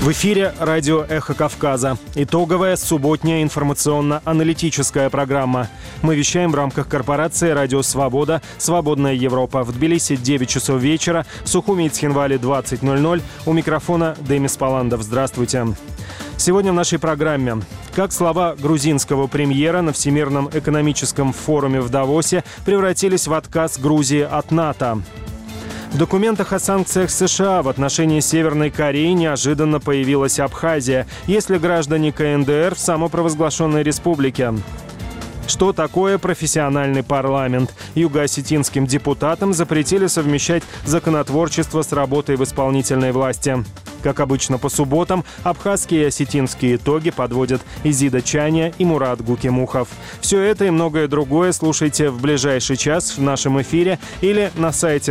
В эфире радио «Эхо Кавказа». Итоговая субботняя информационно-аналитическая программа. Мы вещаем в рамках корпорации «Радио Свобода», «Свободная Европа». В Тбилиси 9 часов вечера, в Сухуми и Цхинвале 20:00. У микрофона Демис Паландов. Здравствуйте. Сегодня в нашей программе. Как слова грузинского премьера на Всемирном экономическом форуме в Давосе превратились в отказ Грузии от НАТО. В документах о санкциях США в отношении Северной Кореи неожиданно появилась Абхазия, если граждане КНДР в самопровозглашенной республике. Что такое профессиональный парламент? Юго-осетинским депутатам запретили совмещать законотворчество с работой в исполнительной власти. Как обычно по субботам, абхазские и осетинские итоги подводят Изида Чаня и Мурат Гукимухов. Все это и многое другое слушайте в ближайший час в нашем эфире или на сайте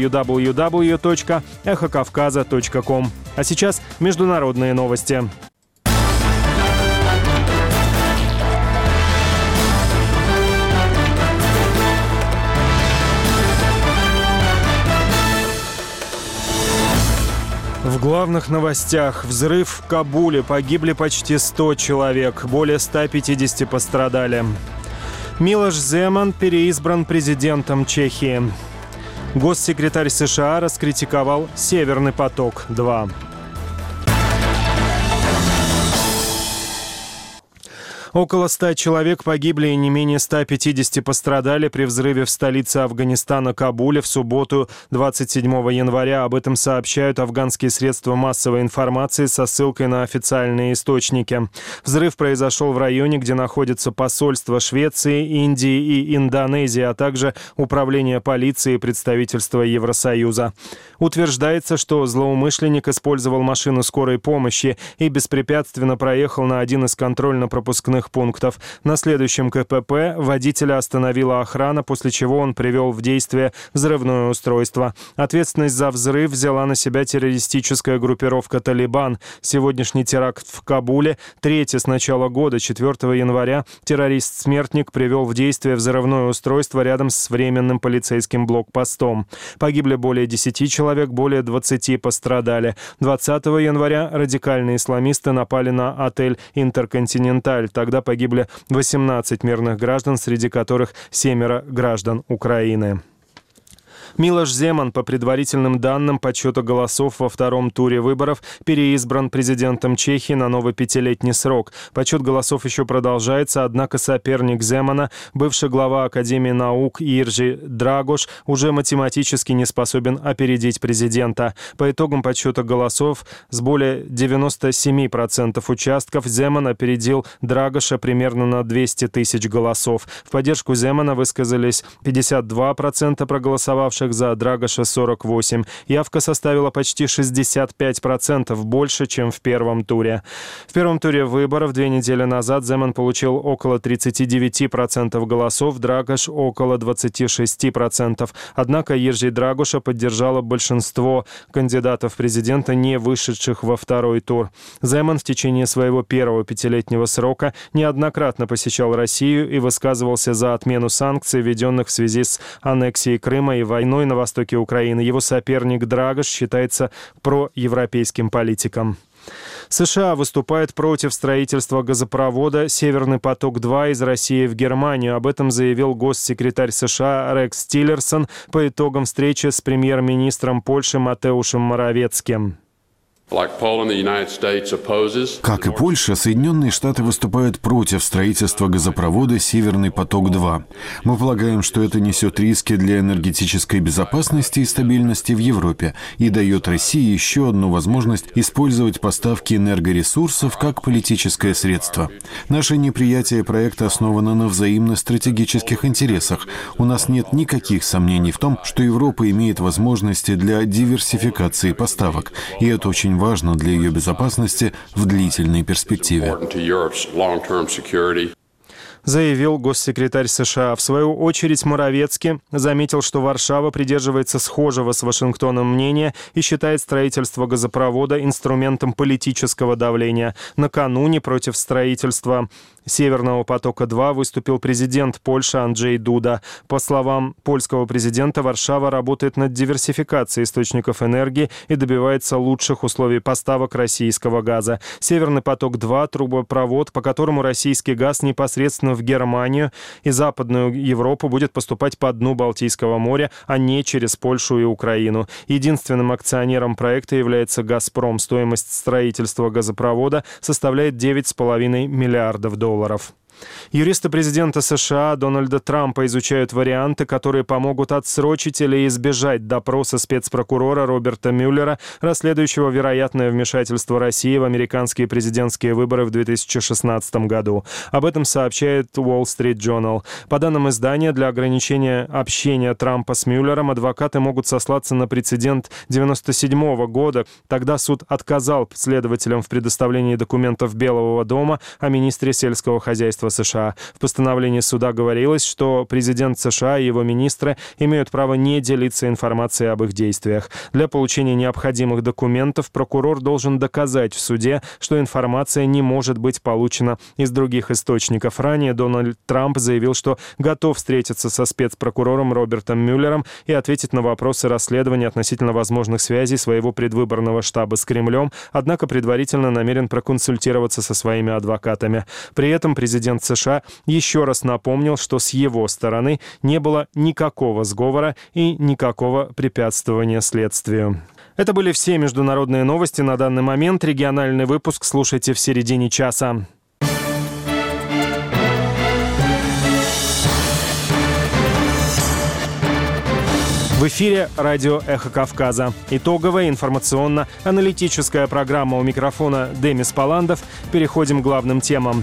www.эхокавказа.ком. А сейчас международные новости. В главных новостях. Взрыв в Кабуле. Погибли почти 100 человек. Более 150 пострадали. Милош Земан переизбран президентом Чехии. Госсекретарь США раскритиковал «Северный поток-2». Около 100 человек погибли и не менее 150 пострадали при взрыве в столице Афганистана Кабуле в субботу 27 января. Об этом сообщают афганские средства массовой информации со ссылкой на официальные источники. Взрыв произошел в районе, где находятся посольства Швеции, Индии и Индонезии, а также управление полиции и представительство Евросоюза. Утверждается, что злоумышленник использовал машину скорой помощи и беспрепятственно проехал на один из контрольно-пропускных пунктов. На следующем КПП водителя остановила охрана, после чего он привел в действие взрывное устройство. Ответственность за взрыв взяла на себя террористическая группировка «Талибан». Сегодняшний теракт в Кабуле, третий с начала года, 4 января, террорист-смертник привел в действие взрывное устройство рядом с временным полицейским блокпостом. Погибли более 10 человек, более 20 пострадали. 20 января радикальные исламисты напали на отель «Интерконтиненталь». Тогда погибли 18 мирных граждан, среди которых 7 граждан Украины. Милош Земан, по предварительным данным подсчета голосов во втором туре выборов, переизбран президентом Чехии на новый 5-летний срок. Подсчет голосов еще продолжается, однако соперник Земана, бывший глава Академии наук Иржи Драгош, уже математически не способен опередить президента. По итогам подсчета голосов с более 97% участков Земан опередил Драгоша примерно на 200 тысяч голосов. В поддержку Земана высказались 52% проголосовавших, за Драгоша 48%. Явка составила почти 65%, больше, чем в первом туре. В первом туре выборов 2 недели назад Земан получил около 39% голосов, Драгош около 26%. Однако Иржи Драгоша поддержало большинство кандидатов в президента, не вышедших во второй тур. Земан в течение своего первого 5-летнего срока неоднократно посещал Россию и высказывался за отмену санкций, введенных в связи с аннексией Крыма и войной на востоке Украины. Его соперник Драгош считается проевропейским политиком. США выступает против строительства газопровода «Северный поток-2» из России в Германию. Об этом заявил госсекретарь США Рекс Тиллерсон по итогам встречи с премьер-министром Польши Матеушем Моравецким. Как и Польша, Соединенные Штаты выступают против строительства газопровода «Северный поток-2». Мы полагаем, что это несет риски для энергетической безопасности и стабильности в Европе и дает России еще одну возможность использовать поставки энергоресурсов как политическое средство. Наше неприятие проекта основано на взаимно стратегических интересах. У нас нет никаких сомнений в том, что Европа имеет возможности для диверсификации поставок, и это очень важно для ее безопасности в длительной перспективе. Заявил госсекретарь США. В свою очередь Моравецкий заметил, что Варшава придерживается схожего с Вашингтоном мнения и считает строительство газопровода инструментом политического давления. Накануне против строительства «Северного потока-2» выступил президент Польши Анджей Дуда. По словам польского президента, Варшава работает над диверсификацией источников энергии и добивается лучших условий поставок российского газа. «Северный поток-2» – трубопровод, по которому российский газ непосредственно в Германию и Западную Европу будет поступать по дну Балтийского моря, а не через Польшу и Украину. Единственным акционером проекта является «Газпром». Стоимость строительства газопровода составляет $9,5 миллиардов. Юристы президента США Дональда Трампа изучают варианты, которые помогут отсрочить или избежать допроса спецпрокурора Роберта Мюллера, расследующего вероятное вмешательство России в американские президентские выборы в 2016 году. Об этом сообщает Wall Street Journal. По данным издания, для ограничения общения Трампа с Мюллером адвокаты могут сослаться на прецедент 1997 года. Тогда суд отказал следователям в предоставлении документов Белого дома о министре сельского хозяйства США. В постановлении суда говорилось, что президент США и его министры имеют право не делиться информацией об их действиях. Для получения необходимых документов прокурор должен доказать в суде, что информация не может быть получена из других источников. Ранее Дональд Трамп заявил, что готов встретиться со спецпрокурором Робертом Мюллером и ответить на вопросы расследования относительно возможных связей своего предвыборного штаба с Кремлем, однако предварительно намерен проконсультироваться со своими адвокатами. При этом президент США еще раз напомнил, что с его стороны не было никакого сговора и никакого препятствования следствию. Это были все международные новости на данный момент. Региональный выпуск слушайте в середине часа. В эфире радио «Эхо Кавказа». Итоговая информационно-аналитическая программа. У микрофона Демис Паландов. Переходим к главным темам.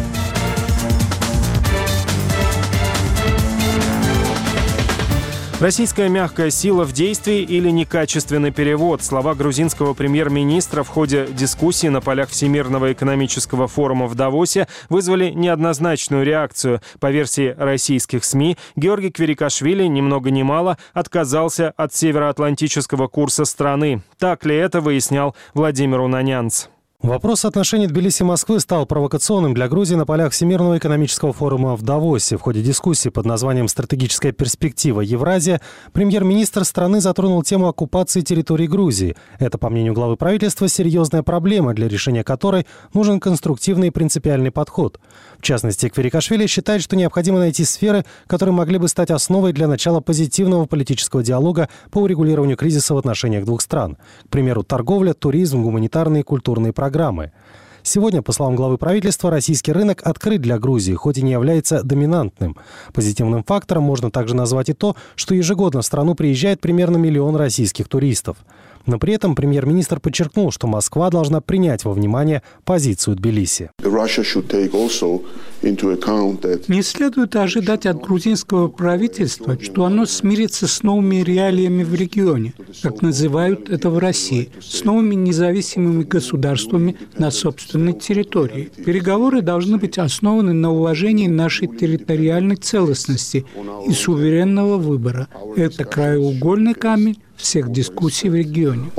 Российская мягкая сила в действии или некачественный перевод. Слова грузинского премьер-министра в ходе дискуссии на полях Всемирного экономического форума в Давосе вызвали неоднозначную реакцию. По версии российских СМИ, Георгий Квирикашвили ни много ни мало отказался от североатлантического курса страны. Так ли это, выяснял Владимир Унанянц. Вопрос отношений Тбилиси и Москвы стал провокационным для Грузии на полях Всемирного экономического форума в Давосе. В ходе дискуссии под названием «Стратегическая перспектива Евразия» премьер-министр страны затронул тему оккупации территории Грузии. Это, по мнению главы правительства, серьезная проблема, для решения которой нужен конструктивный и принципиальный подход. В частности, Квирикашвили считает, что необходимо найти сферы, которые могли бы стать основой для начала позитивного политического диалога по урегулированию кризиса в отношениях двух стран. К примеру, торговля, туризм, гуманитарные и культурные программы. Сегодня, по словам главы правительства, российский рынок открыт для Грузии, хоть и не является доминантным. Позитивным фактором можно также назвать и то, что ежегодно в страну приезжает примерно 1 миллион российских туристов. Но при этом премьер-министр подчеркнул, что Москва должна принять во внимание позицию Тбилиси. Не следует ожидать от грузинского правительства, что оно смирится с новыми реалиями в регионе, как называют это в России, с новыми независимыми государствами на собственной территории. Переговоры должны быть основаны на уважении нашей территориальной целостности и суверенного выбора. Это краеугольный камень всех дискуссий в регионе.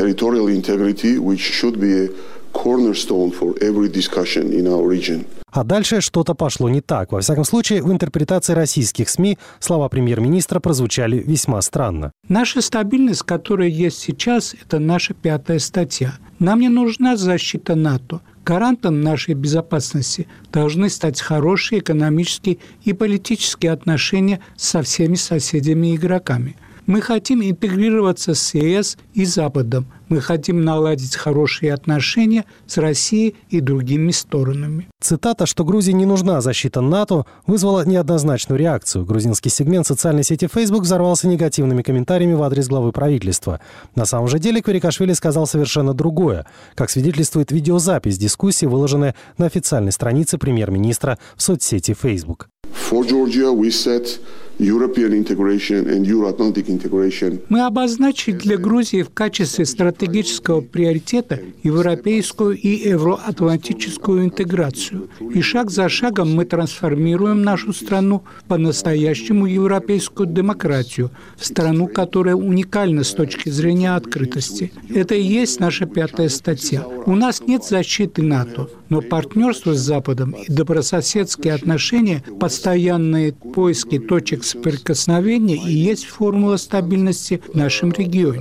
А дальше что-то пошло не так. Во всяком случае, в интерпретации российских СМИ слова премьер-министра прозвучали весьма странно. Наша стабильность, которая есть сейчас, это наша 5-я статья. Нам не нужна защита НАТО. Гарантом нашей безопасности должны стать хорошие экономические и политические отношения со всеми соседями и игроками. Мы хотим интегрироваться с ЕС и Западом. Мы хотим наладить хорошие отношения с Россией и другими сторонами. Цитата, что Грузии не нужна защита НАТО, вызвала неоднозначную реакцию. Грузинский сегмент социальной сети Facebook взорвался негативными комментариями в адрес главы правительства. На самом же деле Квирикашвили сказал совершенно другое, как свидетельствует видеозапись дискуссии, выложенная на официальной странице премьер-министра в соцсети Facebook. Мы обозначили для Грузии в качестве стратегического приоритета европейскую и евроатлантическую интеграцию. И шаг за шагом мы трансформируем нашу страну в по-настоящему европейскую демократию, в страну, которая уникальна с точки зрения открытости. Это и есть наша 5-я статья. У нас нет защиты НАТО. Но партнерство с Западом и добрососедские отношения, постоянные поиски точек соприкосновения и есть формула стабильности в нашем регионе.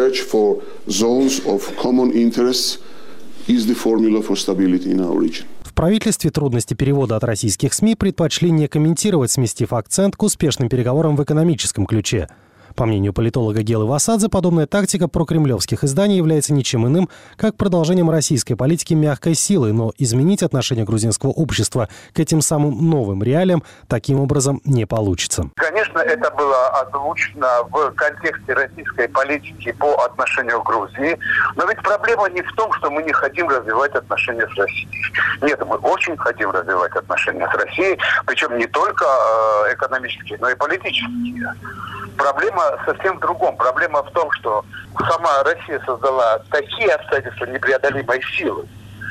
В правительстве трудности перевода от российских СМИ предпочли не комментировать, сместив акцент к успешным переговорам в экономическом ключе. По мнению политолога Гелы Васадзе, подобная тактика прокремлевских изданий является ничем иным, как продолжением российской политики мягкой силы, но изменить отношение грузинского общества к этим самым новым реалиям таким образом не получится. Конечно, это было озвучено в контексте российской политики по отношению к Грузии, но ведь проблема не в том, что мы не хотим развивать отношения с Россией. Нет, мы очень хотим развивать отношения с Россией, причем не только экономические, но и политические. Проблема совсем в другом. Проблема в том, что сама Россия создала такие обстоятельства непреодолимой силы,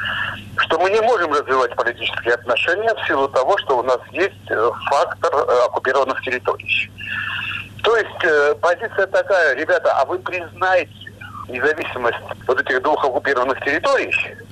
что мы не можем развивать политические отношения в силу того, что у нас есть фактор оккупированных территорий. То есть позиция такая: ребята, а вы признаете независимость вот этих двух оккупированных территорий,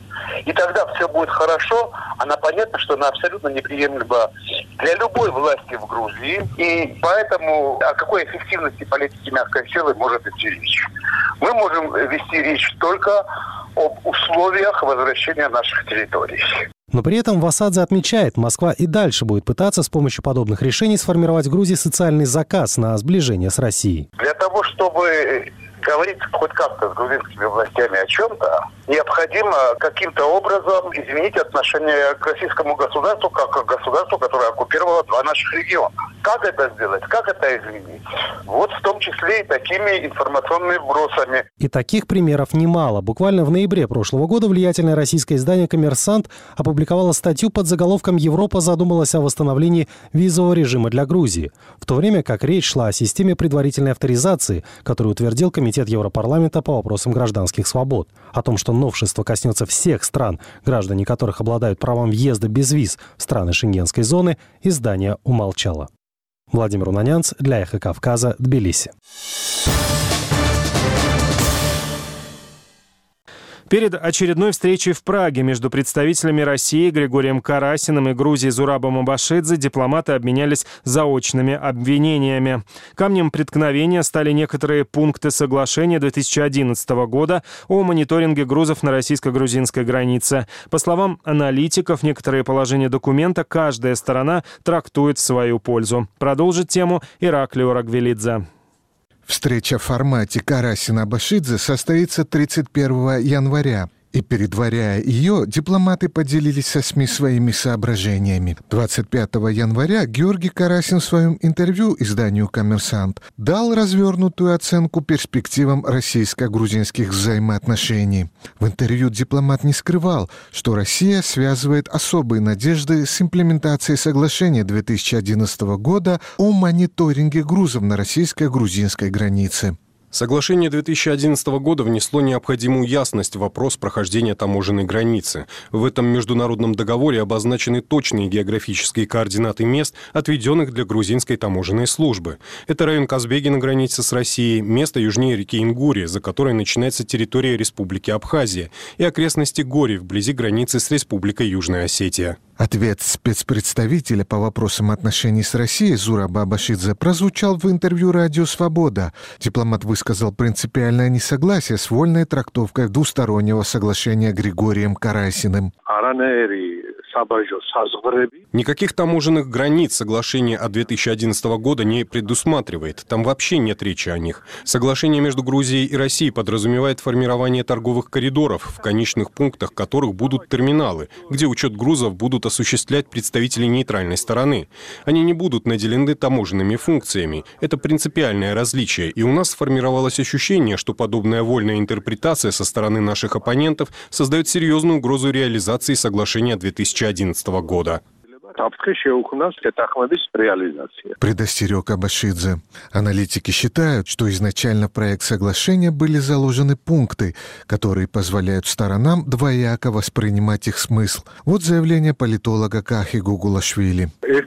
и тогда все будет хорошо. Она понятно, что она абсолютно неприемлема для любой власти в Грузии. И поэтому о какой эффективности политики мягкой силы может идти речь? Мы можем вести речь только об условиях возвращения наших территорий. Но при этом Васадзе отмечает, Москва и дальше будет пытаться с помощью подобных решений сформировать в Грузии социальный заказ на сближение с Россией. Для того, чтобы говорить хоть как-то с грузинскими властями о чем-то, необходимо каким-то образом изменить отношение к российскому государству, как к государству, которое оккупировало два наших региона. Как это сделать? Как это изменить? Вот в том числе и такими информационными вбросами. И таких примеров немало. Буквально в ноябре прошлого года влиятельное российское издание «Коммерсант» опубликовало статью под заголовком «Европа задумалась о восстановлении визового режима для Грузии», в то время как речь шла о системе предварительной авторизации, которую утвердил Комитет Европарламента по вопросам гражданских свобод. О том, что новшество коснется всех стран, граждане которых обладают правом въезда без виз в страны Шенгенской зоны, издание умолчало. Владимир Унанянц для «Эхо Кавказа», Тбилиси. Перед очередной встречей в Праге между представителями России Григорием Карасиным и Грузии Зурабом Абашидзе дипломаты обменялись заочными обвинениями. Камнем преткновения стали некоторые пункты соглашения 2011 года о мониторинге грузов на российско-грузинской границе. По словам аналитиков, некоторые положения документа каждая сторона трактует в свою пользу. Продолжит тему Ираклио Рагвелидзе. Встреча в формате Карасин-Абашидзе состоится 31 января. И, предваряя ее, дипломаты поделились со СМИ своими соображениями. 25 января Георгий Карасин в своем интервью изданию «Коммерсант» дал развернутую оценку перспективам российско-грузинских взаимоотношений. В интервью дипломат не скрывал, что Россия связывает особые надежды с имплементацией соглашения 2011 года о мониторинге грузов на российско-грузинской границе. Соглашение 2011 года внесло необходимую ясность в вопрос прохождения таможенной границы. В этом международном договоре обозначены точные географические координаты мест, отведенных для грузинской таможенной службы. Это район Казбеги на границе с Россией, место южнее реки Ингури, за которой начинается территория Республики Абхазия, и окрестности Гори вблизи границы с Республикой Южная Осетия. Ответ спецпредставителя по вопросам отношений с Россией Зураба Абашидзе прозвучал в интервью «Радио Свобода». Дипломат высказал принципиальное несогласие с вольной трактовкой двустороннего соглашения Григорием Карасиным. Никаких таможенных границ соглашение от 2011 года не предусматривает. Там вообще нет речи о них. Соглашение между Грузией и Россией подразумевает формирование торговых коридоров, в конечных пунктах которых будут терминалы, где учет грузов будут осуществлять представители нейтральной стороны. Они не будут наделены таможенными функциями. Это принципиальное различие. И у нас сформировалось ощущение, что подобная вольная интерпретация со стороны наших оппонентов создает серьезную угрозу реализации соглашения 2011 года. Предостерег Абашидзе. Аналитики считают, что изначально в проект соглашения были заложены пункты, которые позволяют сторонам двояко воспринимать их смысл. Вот заявление политолога Кахи Гугулашвили.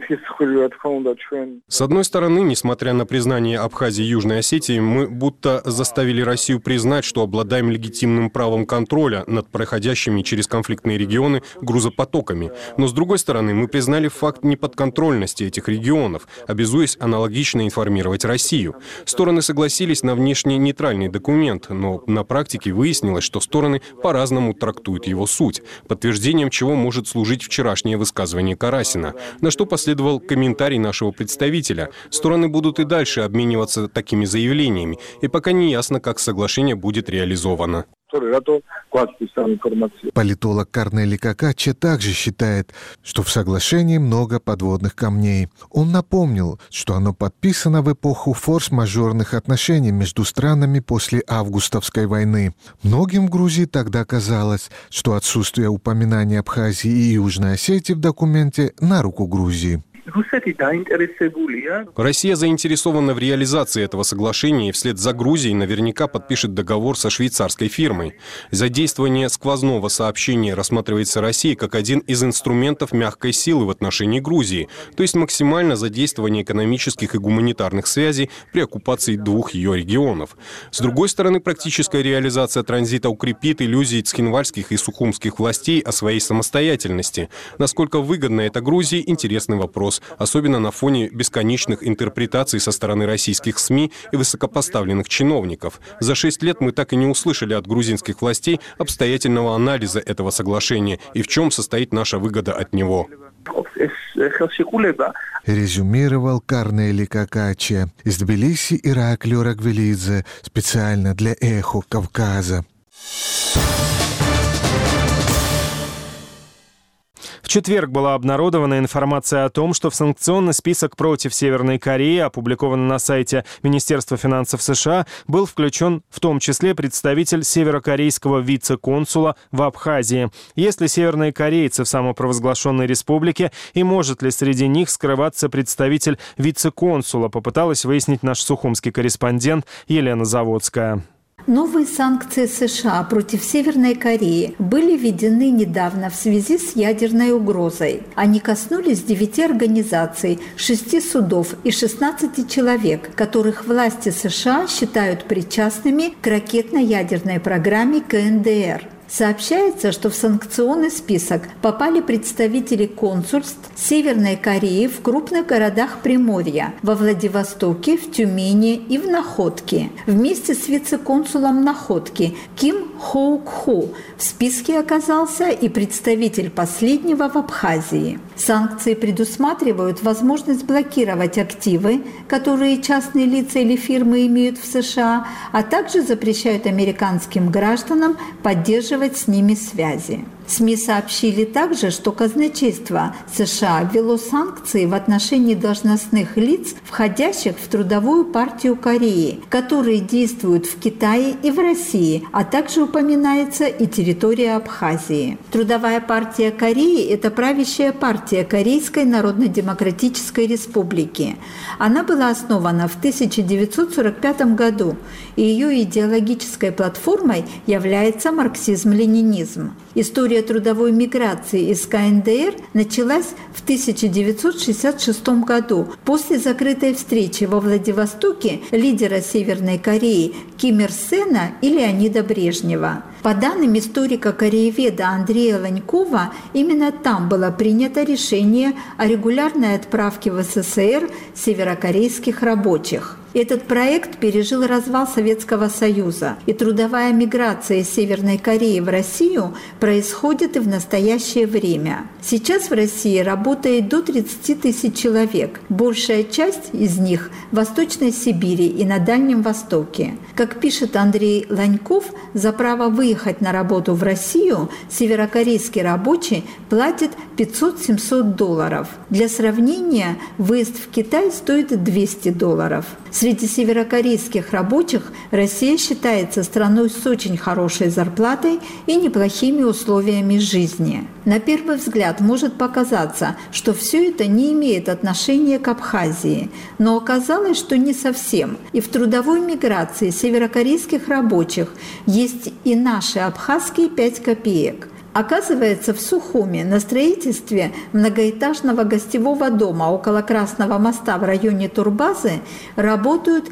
С одной стороны, несмотря на признание Абхазии и Южной Осетии, мы будто заставили Россию признать, что обладаем легитимным правом контроля над проходящими через конфликтные регионы грузопотоками. Но с другой стороны, мы признали факт неподконтрольности этих регионов, обязуясь аналогично информировать Россию. Стороны согласились на внешне нейтральный документ, но на практике выяснилось, что стороны по-разному трактуют его суть, подтверждением чего может служить вчерашнее высказывание Карасина, на что последовал комментарий нашего представителя. Стороны будут и дальше обмениваться такими заявлениями, и пока не ясно, как соглашение будет реализовано. Политолог Корнели Какаче также считает, что в соглашении много подводных камней. Он напомнил, что оно подписано в эпоху форс-мажорных отношений между странами после августовской войны. Многим в Грузии тогда казалось, что отсутствие упоминания Абхазии и Южной Осетии в документе на руку Грузии. Россия заинтересована в реализации этого соглашения и вслед за Грузией наверняка подпишет договор со швейцарской фирмой. Задействование сквозного сообщения рассматривается Россией как один из инструментов мягкой силы в отношении Грузии, то есть максимально задействование экономических и гуманитарных связей при оккупации двух ее регионов. С другой стороны, практическая реализация транзита укрепит иллюзии цхинвальских и сухумских властей о своей самостоятельности. Насколько выгодно это Грузии – интересный вопрос. Особенно на фоне бесконечных интерпретаций со стороны российских СМИ и высокопоставленных чиновников. За 6 лет мы так и не услышали от грузинских властей обстоятельного анализа этого соглашения и в чем состоит наша выгода от него. Резюмировал Корнели Какаче. Из Тбилиси Ираклио Рагвелидзе. Специально для «Эхо Кавказа». В четверг была обнародована информация о том, что в санкционный список против Северной Кореи, опубликованный на сайте Министерства финансов США, был включен в том числе представитель северокорейского вице-консула в Абхазии. Есть ли северные корейцы в самопровозглашенной республике и может ли среди них скрываться представитель вице-консула, попыталась выяснить наш сухумский корреспондент Елена Заводская. Новые санкции США против Северной Кореи были введены недавно в связи с ядерной угрозой. Они коснулись 9 организаций, 6 судов и 16 человек, которых власти США считают причастными к ракетно-ядерной программе КНДР. Сообщается, что в санкционный список попали представители консульств Северной Кореи в крупных городах Приморья, во Владивостоке, в Тюмени и в Находке. Вместе с вице-консулом Находки Ким Хоук-Ху в списке оказался и представитель последнего в Абхазии. Санкции предусматривают возможность блокировать активы, которые частные лица или фирмы имеют в США, а также запрещают американским гражданам поддерживать с ними связи. СМИ сообщили также, что казначейство США ввело санкции в отношении должностных лиц, входящих в Трудовую партию Кореи, которые действуют в Китае и в России, а также упоминается и территория Абхазии. Трудовая партия Кореи – это правящая партия Корейской Народно-Демократической Республики. Она была основана в 1945 году, и ее идеологической платформой является марксизм-ленинизм. История трудовой миграции из КНДР началась в 1966 году после закрытой встречи во Владивостоке лидера Северной Кореи Ким Ир Сена и Леонида Брежнева. По данным историка-корееведа Андрея Ланькова, именно там было принято решение о регулярной отправке в СССР северокорейских рабочих. Этот проект пережил развал Советского Союза, и трудовая миграция из Северной Кореи в Россию происходит и в настоящее время. Сейчас в России работает до 30 тысяч человек. Большая часть из них в Восточной Сибири и на Дальнем Востоке. Как пишет Андрей Ланьков, за право выехать на работу в Россию северокорейский рабочий платит $500-700. Для сравнения, выезд в Китай стоит $200. Среди северокорейских рабочих Россия считается страной с очень хорошей зарплатой и неплохими условиями жизни. На первый взгляд может показаться, что все это не имеет отношения к Абхазии, но оказалось, что не совсем. И в трудовой миграции северокорейских рабочих есть и наши абхазские 5 копеек. Оказывается, в Сухуми на строительстве многоэтажного гостевого дома около Красного моста в районе турбазы работают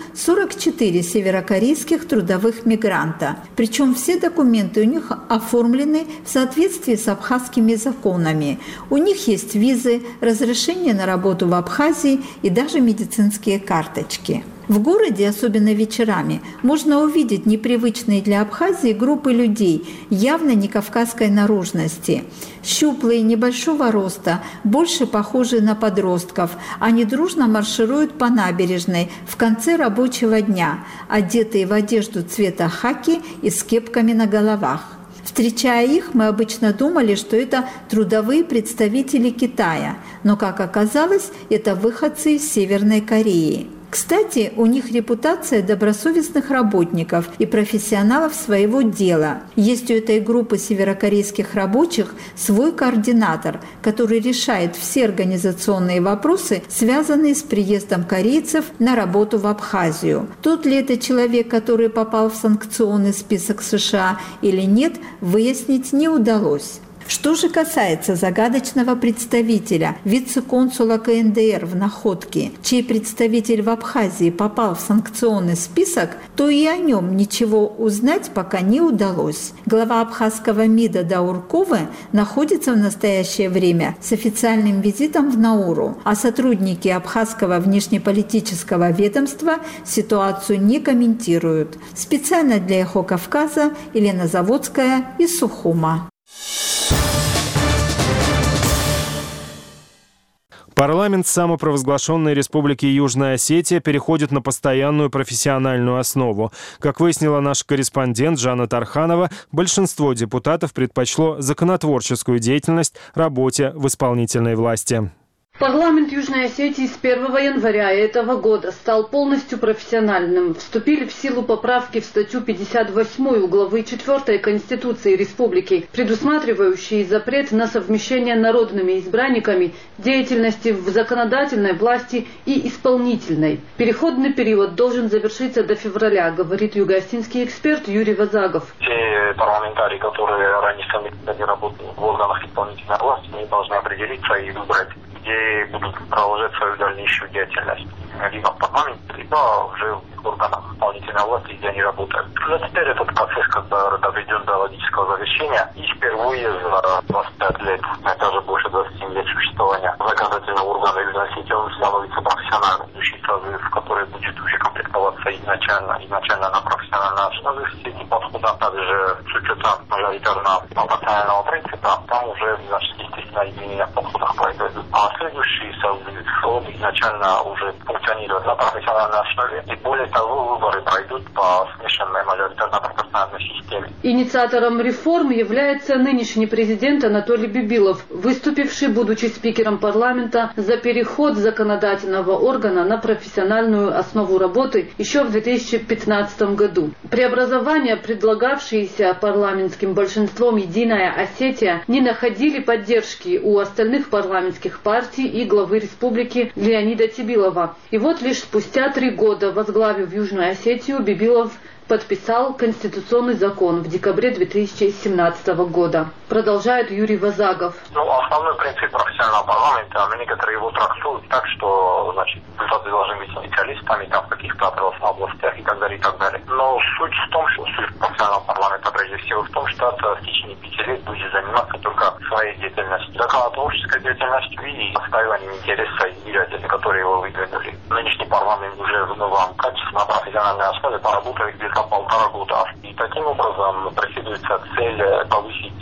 44 северокорейских трудовых мигранта. Причем все документы у них оформлены в соответствии с абхазскими законами. У них есть визы, разрешение на работу в Абхазии и даже медицинские карточки. В городе, особенно вечерами, можно увидеть непривычные для Абхазии группы людей, явно не кавказской наружности. Щуплые, небольшого роста, больше похожие на подростков. Они дружно маршируют по набережной в конце рабочего дня, одетые в одежду цвета хаки и с кепками на головах. Встречая их, мы обычно думали, что это трудовые представители Китая, но, как оказалось, это выходцы из Северной Кореи. Кстати, у них репутация добросовестных работников и профессионалов своего дела. Есть у этой группы северокорейских рабочих свой координатор, который решает все организационные вопросы, связанные с приездом корейцев на работу в Абхазию. Тот ли это человек, который попал в санкционный список США или нет, выяснить не удалось. Что же касается загадочного представителя, вице-консула КНДР в Находке, чей представитель в Абхазии попал в санкционный список, то и о нем ничего узнать пока не удалось. Глава абхазского МИДа Даурковы находится в настоящее время с официальным визитом в Науру, а сотрудники абхазского внешнеполитического ведомства ситуацию не комментируют. Специально для «Эхо Кавказа» Елена Заводская из Сухума. Парламент самопровозглашенной Республики Южная Осетия переходит на постоянную профессиональную основу. Как выяснила наш корреспондент Жанна Тарханова, большинство депутатов предпочло законотворческую деятельность работе в исполнительной власти. Парламент Южной Осетии с 1 января этого года стал полностью профессиональным. Вступили в силу поправки в статью 58 главы 4 Конституции Республики, предусматривающие запрет на совмещение народными избранниками деятельности в законодательной власти и исполнительной. Переходный период должен завершиться до февраля, говорит юго-осетинский эксперт Юрий Вазагов. Те парламентарии, которые ранее сами работали в органах исполнительной власти, они должны определиться и выбрать, где будут продолжать свою дальнейшую деятельность. Либо в парламенте, либо уже в органах исполнительной власти, где они работают. Но теперь этот процесс доведен до логического завершения. И впервые за 25 лет, даже больше 27 лет существования законодательного органа Южной Осетии, он становится профессиональным. Следующий созыв, который будет уже комплектоваться изначально на профессиональной основе. Все эти подходы, а также с учетом мажоритарного пропорционального принципа, там уже, естественно, изменения в подходах произойдут. А следующий созыв, он изначально уже функционирует на профессиональной основе. И более того, выборы пройдут по смешанной мажоритарно-пропорциональной системе. Инициатором реформ является нынешний президент Анатолий Бибилов, выступивший, будучи спикером парламента, за переход законодательного органа на профессиональную основу работы еще в 2015 году. Преобразования, предлагавшиеся парламентским большинством «Единая Осетия», не находили поддержки у остальных парламентских партий и главы республики Леонида Тибилова. И вот лишь спустя 3 года, возглавив Южную Осетию, Бибилов подписал конституционный закон в декабре 2017 года. Продолжает Юрий Вазагов. Основной принцип профессионального парламента, некоторые его трактуют так, что, депутаты должны быть специалистами в каких-то отраслях, областях и так далее, и так далее. Но суть в том, что суть профессионального парламента, прежде всего, в том, что в течение 5 лет будет заниматься только своей деятельностью, законотворческой деятельностью и отстаиванием интереса избирателей, которые его выдвинули. Нынешний парламент уже в новом качестве на профессиональной основе поработает где-то 1,5 года. И таким образом преследуется цель повысить эффективность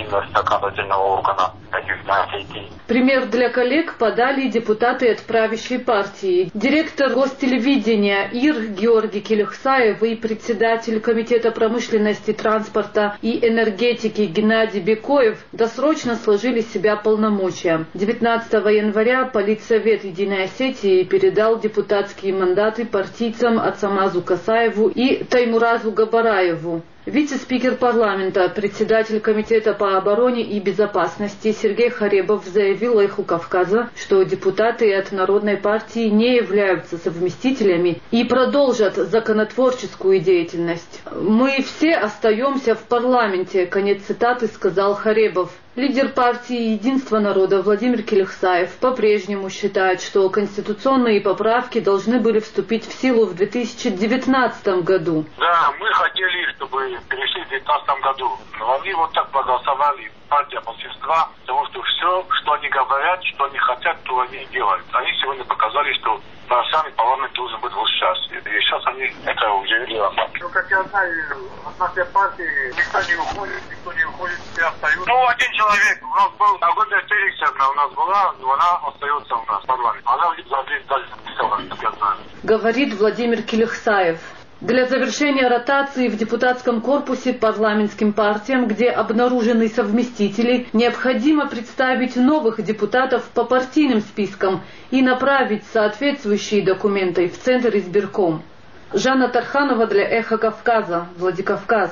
легитимность законодательного органа. Пример для коллег подали депутаты от правящей партии. Директор гостелевидения ИР Георгий Келехсаев и председатель Комитета промышленности, транспорта и энергетики Геннадий Бекоев досрочно сложили с себя полномочия. 19 января Политсовет Единой Осетии передал депутатские мандаты партийцам Ацамазу Касаеву и Таймуразу Габараеву. Вице-спикер парламента, председатель Комитета по обороне и безопасности Сергей Харебов заявил «Эху Кавказа», что депутаты от Народной партии не являются совместителями и продолжат законотворческую деятельность. «Мы все остаемся в парламенте», конец цитаты, сказал Харебов. Лидер партии «Единство народа» Владимир Келехсаев по-прежнему считает, что конституционные поправки должны были вступить в силу в 2019 году. Да, мы хотели, чтобы перешли в 2019 году. Но они вот так проголосовали, партия большинства, потому что все, что они говорят, что они хотят, то они делают. Они сегодня показали, что сами парламент должен быть вот сейчас. И сейчас они это уже делают. Ну, как я знаю, от нашей партии никто не уходит, все остаются. Ну, один человек, у нас был Агония Феликсовна, у нас была, но она остается у нас в парламенте. Она за день дальше написала, как я знаю. Говорит Владимир Келехсаев. Для завершения ротации в депутатском корпусе парламентским партиям, где обнаружены совместители, необходимо представить новых депутатов по партийным спискам и направить соответствующие документы в Центр избирком. Жанна Тарханова для «Эхо Кавказа», Владикавказ.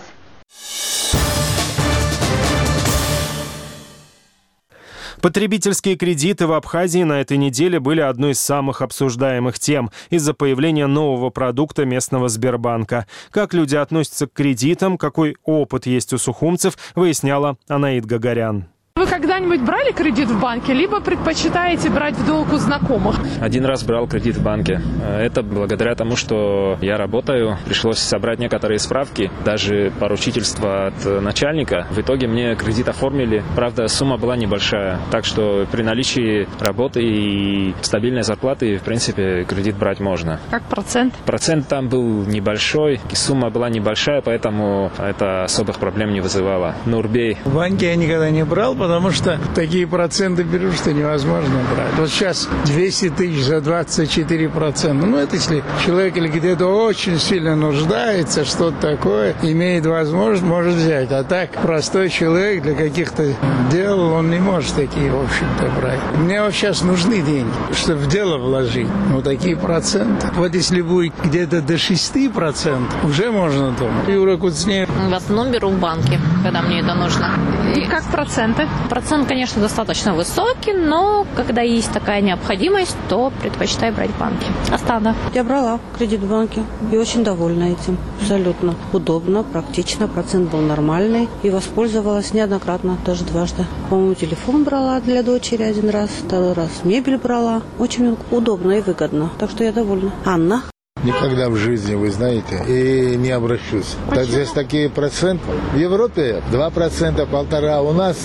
Потребительские кредиты в Абхазии на этой неделе были одной из самых обсуждаемых тем из-за появления нового продукта местного Сбербанка. Как люди относятся к кредитам, какой опыт есть у сухумцев, выясняла Анаид Гагарян. Вы когда-нибудь брали кредит в банке, либо предпочитаете брать в долг у знакомых? Один раз брал кредит в банке. Это благодаря тому, что я работаю. Пришлось собрать некоторые справки, даже поручительство от начальника. В итоге мне кредит оформили. Правда, сумма была небольшая. Так что при наличии работы и стабильной зарплаты, в принципе, кредит брать можно. Как процент? Процент там был небольшой. Сумма была небольшая, поэтому это особых проблем не вызывало. Нурбей. В банке я никогда не брал, потому что такие проценты берут, что невозможно брать. Вот сейчас 200 тысяч за 24%. Ну, это если человек или где-то очень сильно нуждается, что-то такое, имеет возможность, может взять. А так, простой человек для каких-то дел, он не может такие, в общем-то, брать. Мне вот сейчас нужны деньги, чтобы в дело вложить. Ну, такие проценты. Вот если будет где-то до 6%, уже можно думать. Юра Куцнев. В основном беру в банке, когда мне это нужно. И как проценты? Процент, конечно, достаточно высокий, но когда есть такая необходимость, то предпочитаю брать в банке. Остада. Я брала кредит в банке и очень довольна этим. Абсолютно удобно, практично, процент был нормальный и воспользовалась неоднократно, даже дважды. По-моему, телефон брала для дочери один раз, второй раз мебель брала. Очень удобно и выгодно, так что я довольна. Анна? Никогда в жизни, вы знаете, и не обращусь. Так здесь такие проценты. В Европе 2%, 1,5%, у нас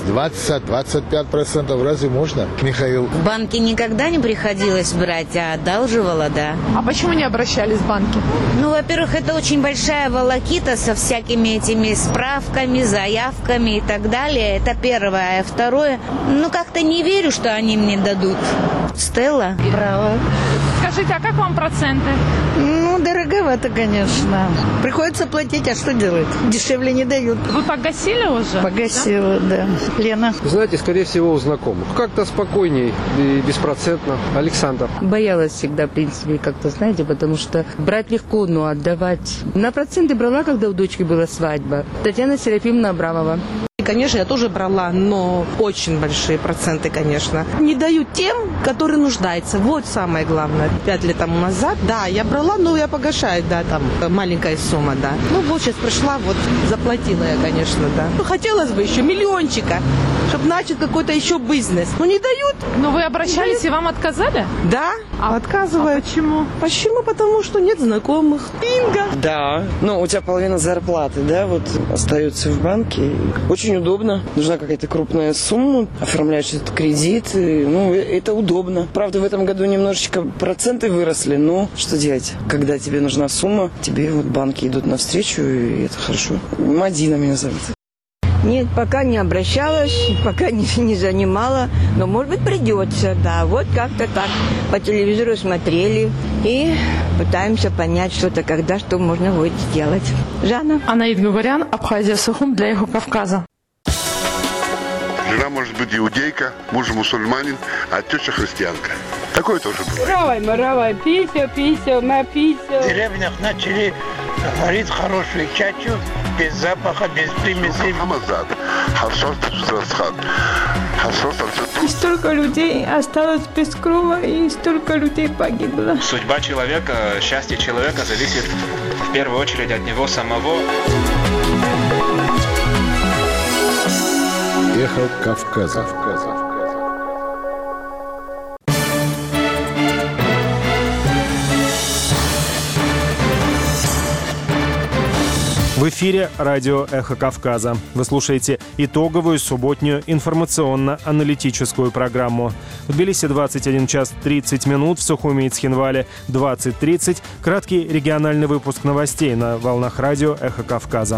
20-25%. Разве можно, Михаил? В банке никогда не приходилось брать, а одалживала, да. А почему не обращались в банки? Ну, во-первых, это очень большая волокита со всякими этими справками, заявками и так далее. Это первое. А второе, ну, как-то не верю, что они мне дадут. Стелла? Браво. Скажите, а как вам проценты? Ну, дороговато, конечно. Приходится платить, а что делать? Дешевле не дают. Вы погасили уже? Погасила, да. Лена? Знаете, скорее всего, у знакомых. Как-то спокойней и беспроцентно. Александр? Боялась всегда, в принципе, как-то, знаете, потому что брать легко, но отдавать. На проценты брала, когда у дочки была свадьба. Татьяна Серафимовна Абрамова. Конечно, я тоже брала, но очень большие проценты, конечно. Не дают тем, которые нуждаются. Вот самое главное. 5 лет тому назад, да, я брала, но я погашаю, да, там маленькая сумма, да. Ну, вот сейчас пришла, вот заплатила я, конечно, да. Ну, хотелось бы еще миллиончика, чтобы начать какой-то еще бизнес. Но не дают. Но вы обращались и вам отказали? Да, отказывают. А почему? Почему? Потому что нет знакомых. Бинго. Да, ну, у тебя половина зарплаты, да, вот остается в банке. Очень удобно. Нужна какая-то крупная сумма, оформляешь этот кредит, ну, это удобно. Правда, в этом году немножечко проценты выросли, но что делать? Когда тебе нужна сумма, тебе вот банки идут навстречу, и это хорошо. Мадина меня зовут. Нет, пока не обращалась, пока не занимала, но, может быть, придется, да. Вот как-то так по телевизору смотрели и пытаемся понять что-то, когда, что можно будет сделать. Жанна. Анаид Гугарян, Абхазия, Сухум для Эхо-Кавказа. Жена может быть иудейка, муж мусульманин, а теща христианка. Такое тоже бывает. Маравай, пися, моя пися. В деревнях начали варить хорошую чачу, без запаха, без примесей. И столько людей осталось без крова, и столько людей погибло. Судьба человека, счастье человека зависит в первую очередь от него самого. Эхо Кавказа. В эфире радио «Эхо Кавказа». Вы слушаете итоговую субботнюю информационно-аналитическую программу. В Тбилиси 21 час 30 минут, в Сухуми и Цхинвале 20:30. Краткий региональный выпуск новостей на волнах радио «Эхо Кавказа».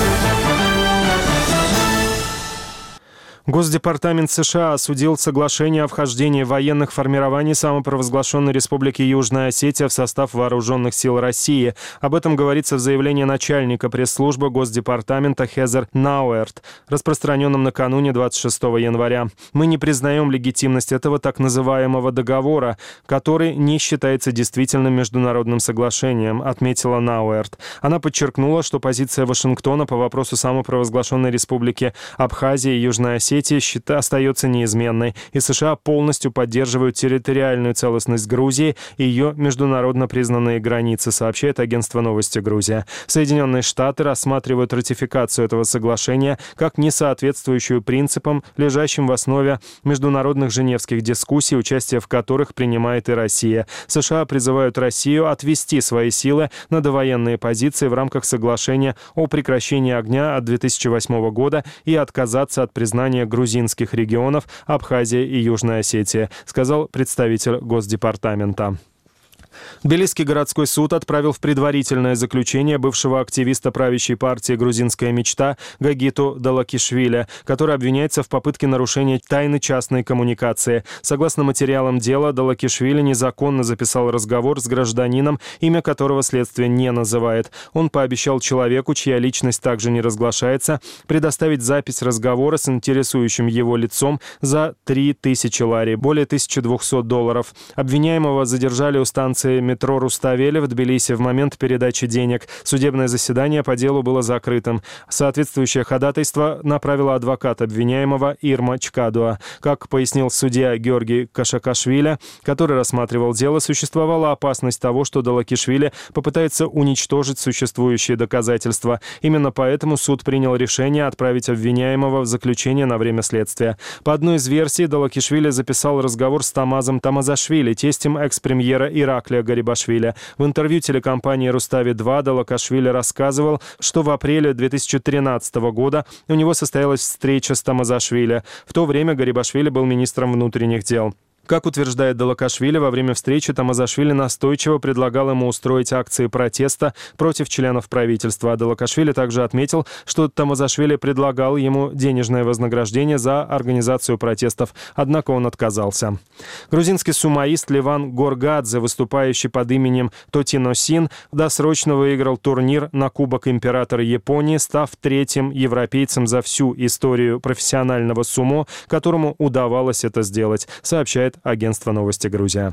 Госдепартамент США осудил соглашение о вхождении военных формирований самопровозглашенной Республики Южная Осетия в состав Вооруженных сил России. Об этом говорится в заявлении начальника пресс-службы Госдепартамента Хезер Науэрт, распространенном накануне 26 января. «Мы не признаем легитимность этого так называемого договора, который не считается действительным международным соглашением», отметила Науэрт. Она подчеркнула, что позиция Вашингтона по вопросу самопровозглашенной Республики Абхазия и Южная Осетия остается неизменной, и США полностью поддерживают территориальную целостность Грузии и ее международно признанные границы, сообщает агентство «Новости Грузия». Соединенные Штаты рассматривают ратификацию этого соглашения как несоответствующую принципам, лежащим в основе международных женевских дискуссий, участие в которых принимает и Россия. США призывают Россию отвести свои силы на довоенные позиции в рамках соглашения о прекращении огня от 2008 года и отказаться от признания грузинских регионов Абхазия и Южная Осетия, сказал представитель Госдепартамента. Тбилисский городской суд отправил в предварительное заключение бывшего активиста правящей партии «Грузинская мечта» Гагиту Далакишвили, который обвиняется в попытке нарушения тайны частной коммуникации. Согласно материалам дела, Далакишвили незаконно записал разговор с гражданином, имя которого следствие не называет. Он пообещал человеку, чья личность также не разглашается, предоставить запись разговора с интересующим его лицом за 3000 лари, более $1200. Обвиняемого задержали у станции метро Руставели в Тбилиси в момент передачи денег. Судебное заседание по делу было закрытым. Соответствующее ходатайство направила адвокат обвиняемого Ирма Чкадуа. Как пояснил судья Георгий Кашакашвили, который рассматривал дело, существовала опасность того, что Далакишвили попытается уничтожить существующие доказательства. Именно поэтому суд принял решение отправить обвиняемого в заключение на время следствия. По одной из версий, Далакишвили записал разговор с Тамазом Тамазашвили, тестем экс-премьера Ираклия Гарибашвили. В интервью телекомпании «Рустави-2» Далакашвили рассказывал, что в апреле 2013 года у него состоялась встреча с Тамазашвили. В то время Гарибашвили был министром внутренних дел. Как утверждает Далакашвили, во время встречи Тамазашвили настойчиво предлагал ему устроить акции протеста против членов правительства. Далакашвили также отметил, что Тамазашвили предлагал ему денежное вознаграждение за организацию протестов, однако он отказался. Грузинский сумоист Леван Горгадзе, выступающий под именем Тотино Син, досрочно выиграл турнир на Кубок императора Японии, став третьим европейцем за всю историю профессионального сумо, которому удавалось это сделать, сообщает агентство «Новости Грузия».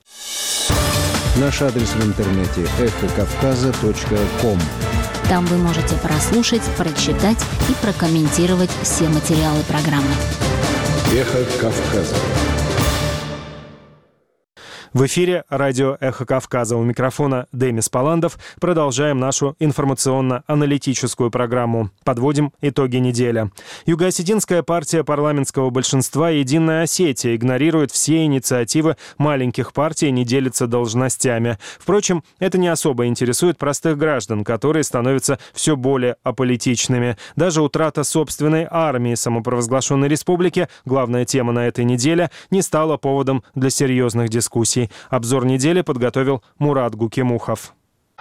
Наш адрес в интернете эхокавказа.ком. Там вы можете прослушать, прочитать и прокомментировать все материалы программы. Эхо Кавказа. В эфире радио «Эхо Кавказа». У микрофона Демис Паландов. Продолжаем нашу информационно-аналитическую программу. Подводим итоги недели. Юго-осетинская партия парламентского большинства «Единая Осетия» игнорирует все инициативы маленьких партий и не делится должностями. Впрочем, это не особо интересует простых граждан, которые становятся все более аполитичными. Даже утрата собственной армии самопровозглашенной республики, главная тема на этой неделе, не стала поводом для серьезных дискуссий. Обзор недели подготовил Мурат Гукимухов.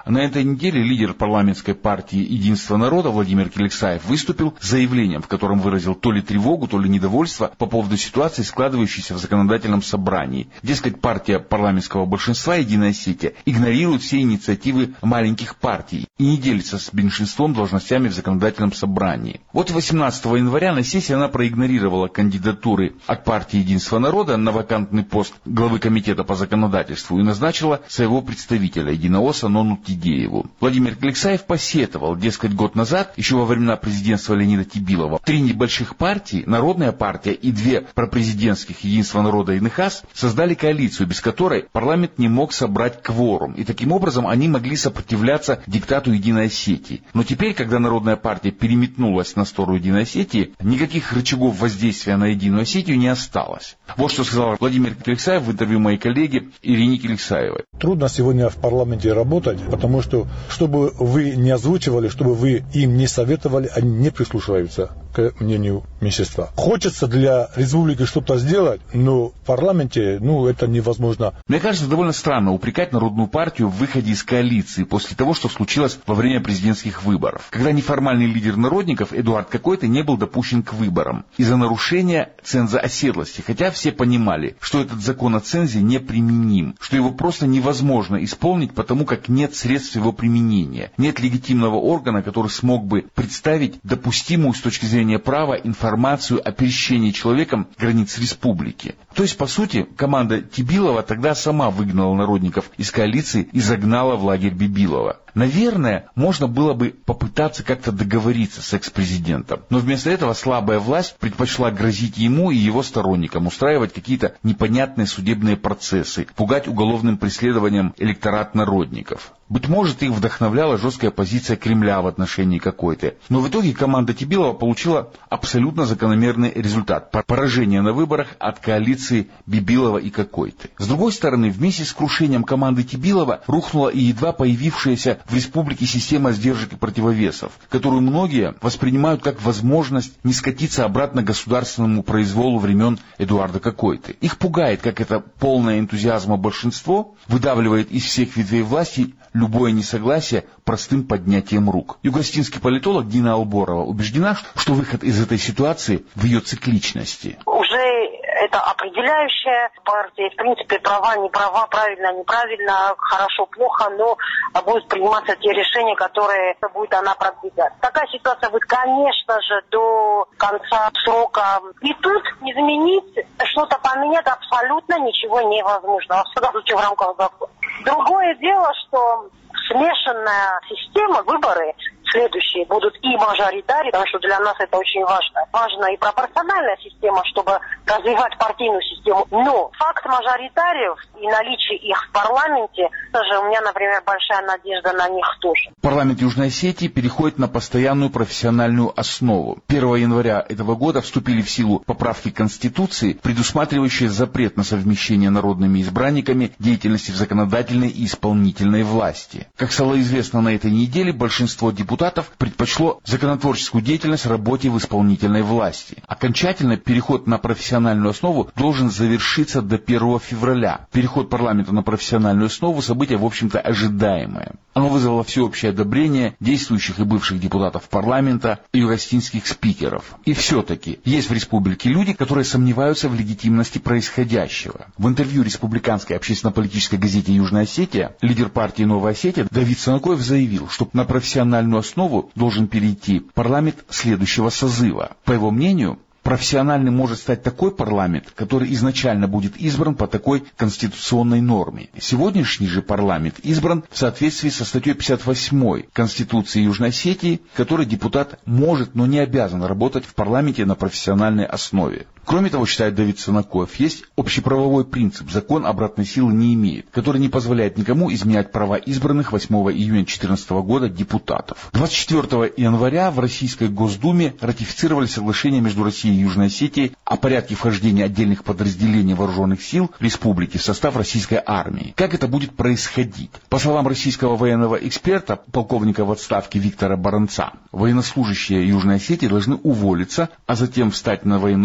На этой неделе лидер парламентской партии «Единство народа» Владимир Киликсаев выступил с заявлением, в котором выразил то ли тревогу, то ли недовольство по поводу ситуации, складывающейся в законодательном собрании. Дескать, партия парламентского большинства «Единая Осетия» игнорирует все инициативы маленьких партий и не делится с меньшинством должностями в законодательном собрании. Вот 18 января на сессии она проигнорировала кандидатуры от партии «Единство народа» на вакантный пост главы комитета по законодательству и назначила своего представителя, единоосса Нону Тидееву. Владимир Киликсаев посетовал, дескать, год назад, еще во времена президентства Леонида Тибилова, 3 небольших партии, Народная партия и 2 пропрезидентских, Единство народа и НХАС, создали коалицию, без которой парламент не мог собрать кворум, и таким образом они могли сопротивляться диктату Единой Осетии. Но теперь, когда Народная партия переметнулась на сторону Единой Осетии, никаких рычагов воздействия на Единую Осетию не осталось. Вот что сказал Владимир Киликсаев в интервью моей коллеге Ирине Киликсаевой. Трудно сегодня в парламенте работать, потому что, чтобы вы не озвучивали, чтобы вы им не советовали, они не прислушиваются к мнению меньшинства. Хочется для республики что-то сделать, но в парламенте, это невозможно. Мне кажется, довольно странно упрекать Народную партию в выходе из коалиции после того, что случилось во время президентских выборов, когда неформальный лидер народников Эдуард Какойты не был допущен к выборам из-за нарушения ценза оседлости, хотя все понимали, что этот закон о цензе неприменим, что его просто невозможно исполнить, потому как нет средств его применения, нет легитимного органа, который смог бы представить допустимую с точки зрения права информацию о пересечении человеком границ республики. То есть, по сути, команда Тибилова тогда сама выгнала народников из коалиции и загнала в лагерь Бибилова. Наверное, можно было бы попытаться как-то договориться с экс-президентом, но вместо этого слабая власть предпочла грозить ему и его сторонникам, устраивать какие-то непонятные судебные процессы, пугать уголовным преследованием электорат народников. Быть может, их вдохновляла жесткая позиция Кремля в отношении Какойты. Но в итоге команда Тибилова получила абсолютно закономерный результат – поражение на выборах от коалиции Бибилова и Какойты. С другой стороны, вместе с крушением команды Тибилова рухнула и едва появившаяся в республике система сдержек и противовесов, которую многие воспринимают как возможность не скатиться обратно к государственному произволу времен Эдуарда Какойты. Их пугает, как это полное энтузиазма большинство выдавливает из всех ветвей власти любое несогласие простым поднятием рук. Югостинский политолог Дина Алборова убеждена, что выход из этой ситуации в ее цикличности. Уже это определяющая партия, в принципе, права, не права, правильно, неправильно, хорошо, плохо, но будут приниматься те решения, которые будет она продвигать. Такая ситуация будет, конечно же, до конца срока. И тут изменить, что-то поменять абсолютно ничего невозможно, в в рамках закона. Другое дело, что смешанная система, выборы следующие будут и мажоритарии, потому что для нас это очень важно. Важна и пропорциональная система, чтобы развивать партийную систему. Но факт мажоритариев и наличие их в парламенте, даже у меня, например, большая надежда на них тоже. Парламент Южной Осетии переходит на постоянную профессиональную основу. 1 января этого года вступили в силу поправки к Конституции, предусматривающие запрет на совмещение народными избранниками деятельности в законодательной и исполнительной власти. Как стало известно на этой неделе, большинство депутатов предпочло законотворческую деятельность работе в исполнительной власти. Окончательно переход на профессиональную основу должен завершиться до 1 февраля. Переход парламента на профессиональную основу – событие, в общем-то, ожидаемое. Оно вызвало всеобщее одобрение действующих и бывших депутатов парламента и югостинских спикеров. И все-таки есть в республике люди, которые сомневаются в легитимности происходящего. В интервью республиканской общественно-политической газете «Южная Осетия» лидер партии «Новая Осетия» Давид Санакоев заявил, что на профессиональную основу должен перейти парламент следующего созыва. По его мнению, профессиональным может стать такой парламент, который изначально будет избран по такой конституционной норме. Сегодняшний же парламент избран в соответствии со статьей 58 Конституции Южной Осетии, который депутат может, но не обязан работать в парламенте на профессиональной основе. Кроме того, считает Давид Санакоев, есть общеправовой принцип, закон обратной силы не имеет, который не позволяет никому изменять права избранных 8 июня 2014 года депутатов. 24 января в Российской Госдуме ратифицировали соглашение между Россией и Южной Осетией о порядке вхождения отдельных подразделений вооруженных сил республики в состав российской армии. Как это будет происходить? По словам российского военного эксперта, полковника в отставке Виктора Баранца, военнослужащие Южной Осетии должны уволиться, а затем встать на военный учет в Северной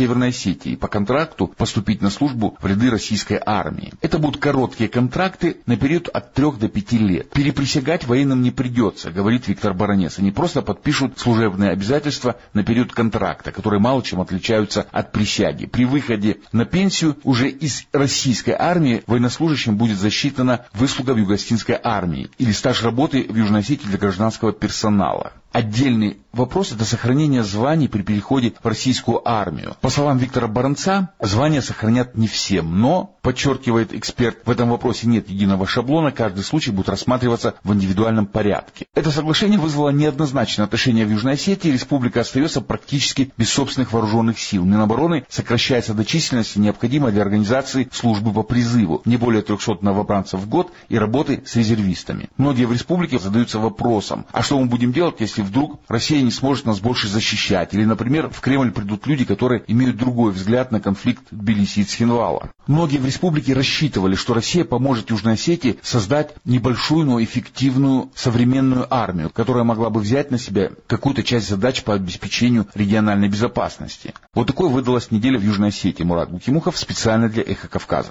Северной Осетии по контракту поступить на службу в ряды российской армии. Это будут короткие контракты на период от 3 до 5 лет. Переприсягать военным не придется, говорит Виктор Баранец. Они просто подпишут служебные обязательства на период контракта, которые мало чем отличаются от присяги. При выходе на пенсию уже из российской армии военнослужащим будет засчитана выслуга в Юго-Осетинской армии или стаж работы в Южной Осетии для гражданского персонала. Отдельный вопрос – это сохранение званий при переходе в российскую армию. По словам Виктора Баранца, звания сохранят не всем, но, подчеркивает эксперт, в этом вопросе нет единого шаблона, каждый случай будет рассматриваться в индивидуальном порядке. Это соглашение вызвало неоднозначное отношение в Южной Осетии, республика остается практически без собственных вооруженных сил. Минобороны сокращается до численности, необходимой для организации службы по призыву, не более 300 новобранцев в год и работы с резервистами. Многие в республике задаются вопросом, а что мы будем делать, если вдруг Россия не сможет нас больше защищать? Или, например, в Кремль придут люди, которые имеют другой взгляд на конфликт Тбилиси и Цхинвала. Многие в республике рассчитывали, что Россия поможет Южной Осетии создать небольшую, но эффективную современную армию, которая могла бы взять на себя какую-то часть задач по обеспечению региональной безопасности. Вот такой выдалась неделя в Южной Осетии. Мурат Гукимухов специально для «Эхо Кавказа».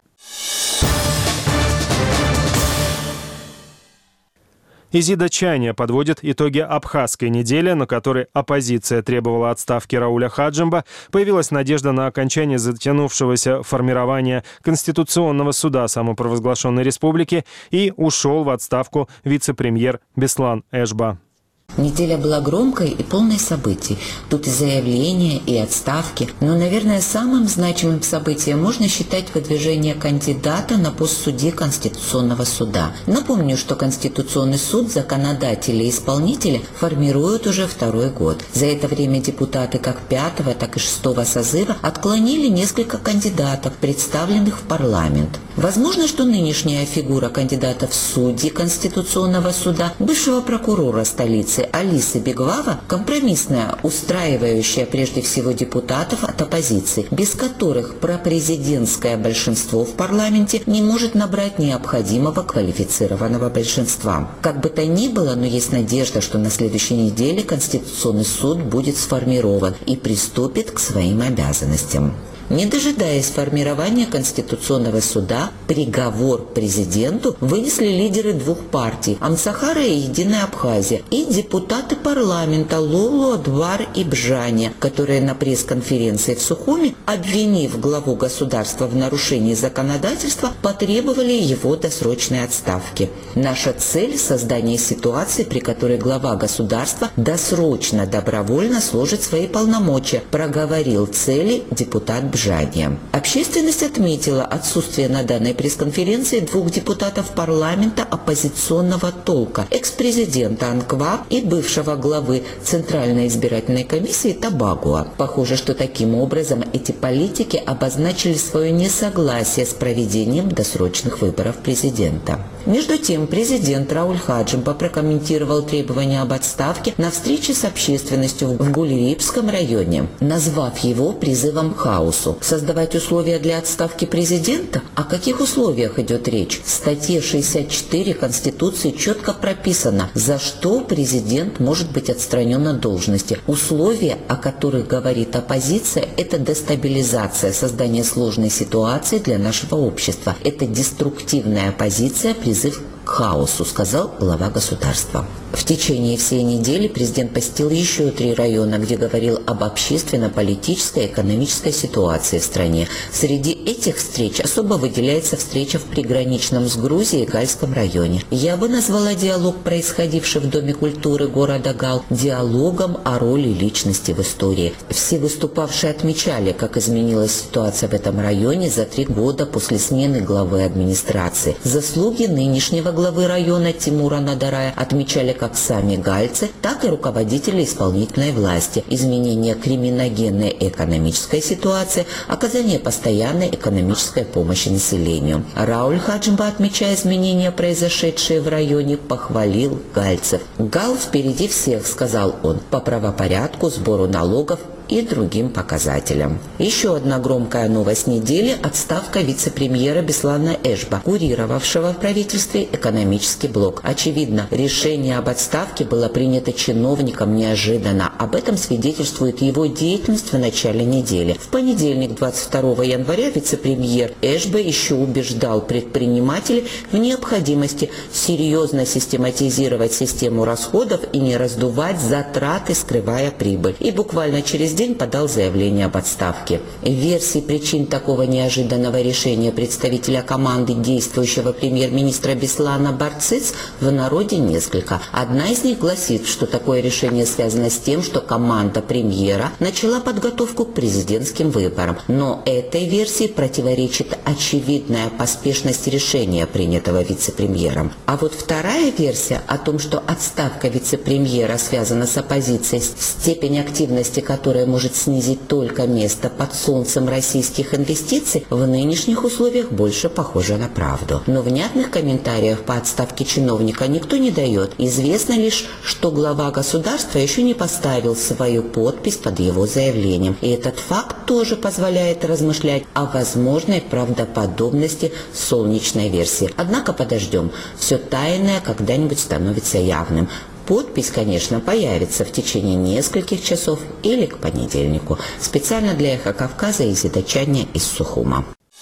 Изида Чайния подводит итоги абхазской недели, на которой оппозиция требовала отставки Рауля Хаджимба. Появилась надежда на окончание затянувшегося формирования Конституционного суда самопровозглашенной республики и ушел в отставку вице-премьер Беслан Эшба. Неделя была громкой и полной событий. Тут и заявления, и отставки. Но, наверное, самым значимым событием можно считать выдвижение кандидата на пост судьи Конституционного суда. Напомню, что Конституционный суд законодатели и исполнители формируют уже второй год. За это время депутаты как 5-го, так и 6-го созыва отклонили несколько кандидатов, представленных в парламент. Возможно, что нынешняя фигура кандидата в судьи Конституционного суда, бывшего прокурора столицы Алисы Беглава, компромиссная, устраивающая прежде всего депутатов от оппозиции, без которых пропрезидентское большинство в парламенте не может набрать необходимого квалифицированного большинства. Как бы то ни было, но есть надежда, что на следующей неделе Конституционный суд будет сформирован и приступит к своим обязанностям. Не дожидаясь формирования Конституционного суда, приговор президенту вынесли лидеры двух партий – Амсахара и Единая Абхазия, и депутаты парламента Лолу, Адвар и Бжаня, которые на пресс-конференции в Сухуми, обвинив главу государства в нарушении законодательства, потребовали его досрочной отставки. Наша цель – создание ситуации, при которой глава государства досрочно, добровольно сложит свои полномочия, проговорил цели депутат Бжаня. Общественность отметила отсутствие на данной пресс-конференции двух депутатов парламента оппозиционного толка, экс-президента Анкваб и бывшего главы Центральной избирательной комиссии Табагуа. Похоже, что таким образом эти политики обозначили свое несогласие с проведением досрочных выборов президента. Между тем, президент Рауль Хаджимба прокомментировал требования об отставке на встрече с общественностью в Гулерипском районе, назвав его призывом к хаосу. Создавать условия для отставки президента? О каких условиях идет речь? В статье 64 Конституции четко прописано, за что президент может быть отстранен от должности. Условия, о которых говорит оппозиция, это дестабилизация, создание сложной ситуации для нашего общества. Это деструктивная позиция, призыв к хаосу, сказал глава государства. В течение всей недели президент посетил еще 3 района, где говорил об общественно-политической и экономической ситуации в стране. Среди этих встреч особо выделяется встреча в приграничном с Грузией Гальском районе. Я бы назвала диалог, происходивший в Доме культуры города Гал, диалогом о роли личности в истории. Все выступавшие отмечали, как изменилась ситуация в этом районе за 3 года после смены главы администрации. Заслуги нынешнего главы района Тимура Надарая отмечали как сами гальцы, так и руководители исполнительной власти. Изменение криминогенной экономической ситуации, оказание постоянной экономической помощи населению. Рауль Хаджимба, отмечая изменения, произошедшие в районе, похвалил гальцев. «Гал впереди всех», — сказал он, — «по правопорядку, сбору налогов и другим показателям. Еще одна громкая новость недели – отставка вице-премьера Беслана Эшба, курировавшего в правительстве экономический блок. Очевидно, решение об отставке было принято чиновником неожиданно. Об этом свидетельствует его деятельность в начале недели. В понедельник, 22 января, вице-премьер Эшба еще убеждал предпринимателей в необходимости серьезно систематизировать систему расходов и не раздувать затраты, скрывая прибыль. И буквально через день подал заявление об отставке. Версий причин такого неожиданного решения представителя команды действующего премьер-министра Беслана Барциц в народе несколько. Одна из них гласит, что такое решение связано с тем, что команда премьера начала подготовку к президентским выборам. Но этой версии противоречит очевидная поспешность решения, принятого вице-премьером. А вот вторая версия о том, что отставка вице-премьера связана с оппозицией, степень активности которой может снизить только место под солнцем российских инвестиций, в нынешних условиях больше похожа на правду. Но внятных комментариев по отставке чиновника никто не дает. Известно лишь, что глава государства еще не поставил свою подпись под его заявлением. И этот факт тоже позволяет размышлять о возможной правдоподобности солнечной версии. Однако подождем. Все тайное когда-нибудь становится явным. Подпись, конечно, появится в течение нескольких часов или к понедельнику. Специально для «Эхо Кавказа» Изида Чаня из Сухума.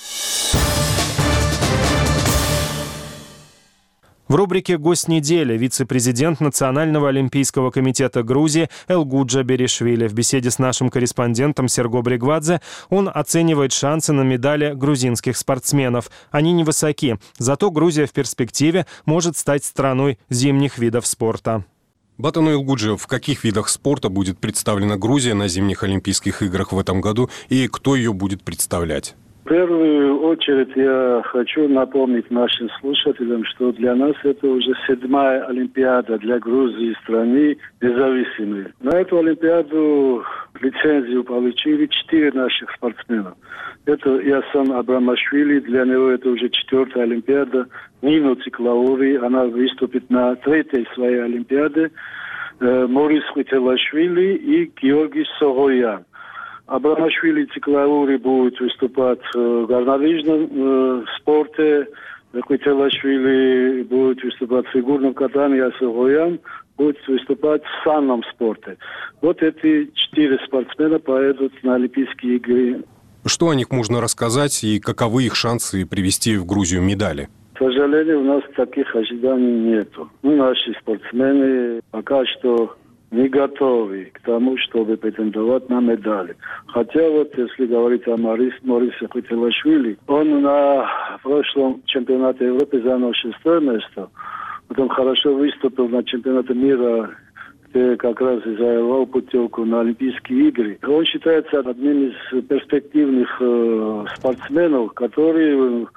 В рубрике «Гость недели» вице-президент Национального олимпийского комитета Грузии Элгуджа Беришвили. В беседе с нашим корреспондентом Серго Бригвадзе он оценивает шансы на медали грузинских спортсменов. Они невысоки, зато Грузия в перспективе может стать страной зимних видов спорта. Батану Элгуджа, в каких видах спорта будет представлена Грузия на зимних Олимпийских играх в этом году и кто ее будет представлять? В первую очередь я хочу напомнить нашим слушателям, что для нас это уже 7-я Олимпиада для Грузии, страны независимой. На эту Олимпиаду лицензию получили 4 наших спортсмена. Это Ясан Абрамашвили, для него это уже 4-я Олимпиада. Нино Циклаури, она выступит на 3-й своей Олимпиаде. Морис Хвителашвили и Георгий Согоян. Абрамашвили Циклаури будет выступать в горнолыжном спорте, Хвителашвили будет выступать в фигурном катании, а Согоян будет выступать в санном спорте. Вот эти 4 спортсмена поедут на Олимпийские игры. Что о них можно рассказать и каковы их шансы привезти в Грузию медали? К сожалению, у нас таких ожиданий нету. Наши спортсмены пока что не готовы к тому, чтобы претендовать на медали. Хотя вот, если говорить о Морисе Хвителашвили, он на прошлом чемпионате Европы занял 6-е место. Потом хорошо выступил на чемпионате мира, где как раз и завоевал путевку на Олимпийские игры. Он считается одним из перспективных спортсменов, которые,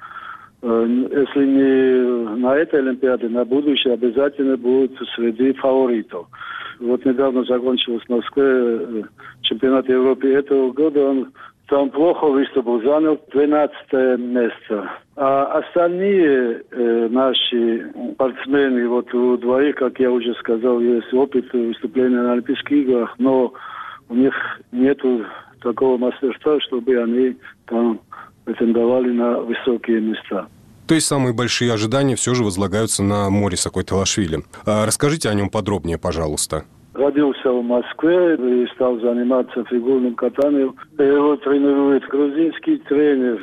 если не на этой Олимпиаде, на будущее обязательно будут среди фаворитов. Вот недавно закончилось в Москве чемпионат Европы этого года. Он там плохо выступил, занял 12-е место. А остальные наши спортсмены, вот у двоих, как я уже сказал, есть опыт выступления на Олимпийских играх, но у них нету такого мастерства, чтобы они там претендовали на высокие места. То есть самые большие ожидания все же возлагаются на Мориса Хвителашвили. Расскажите о нем подробнее, пожалуйста. Родился в Москве и стал заниматься фигурным катанием. Его тренирует грузинский тренер.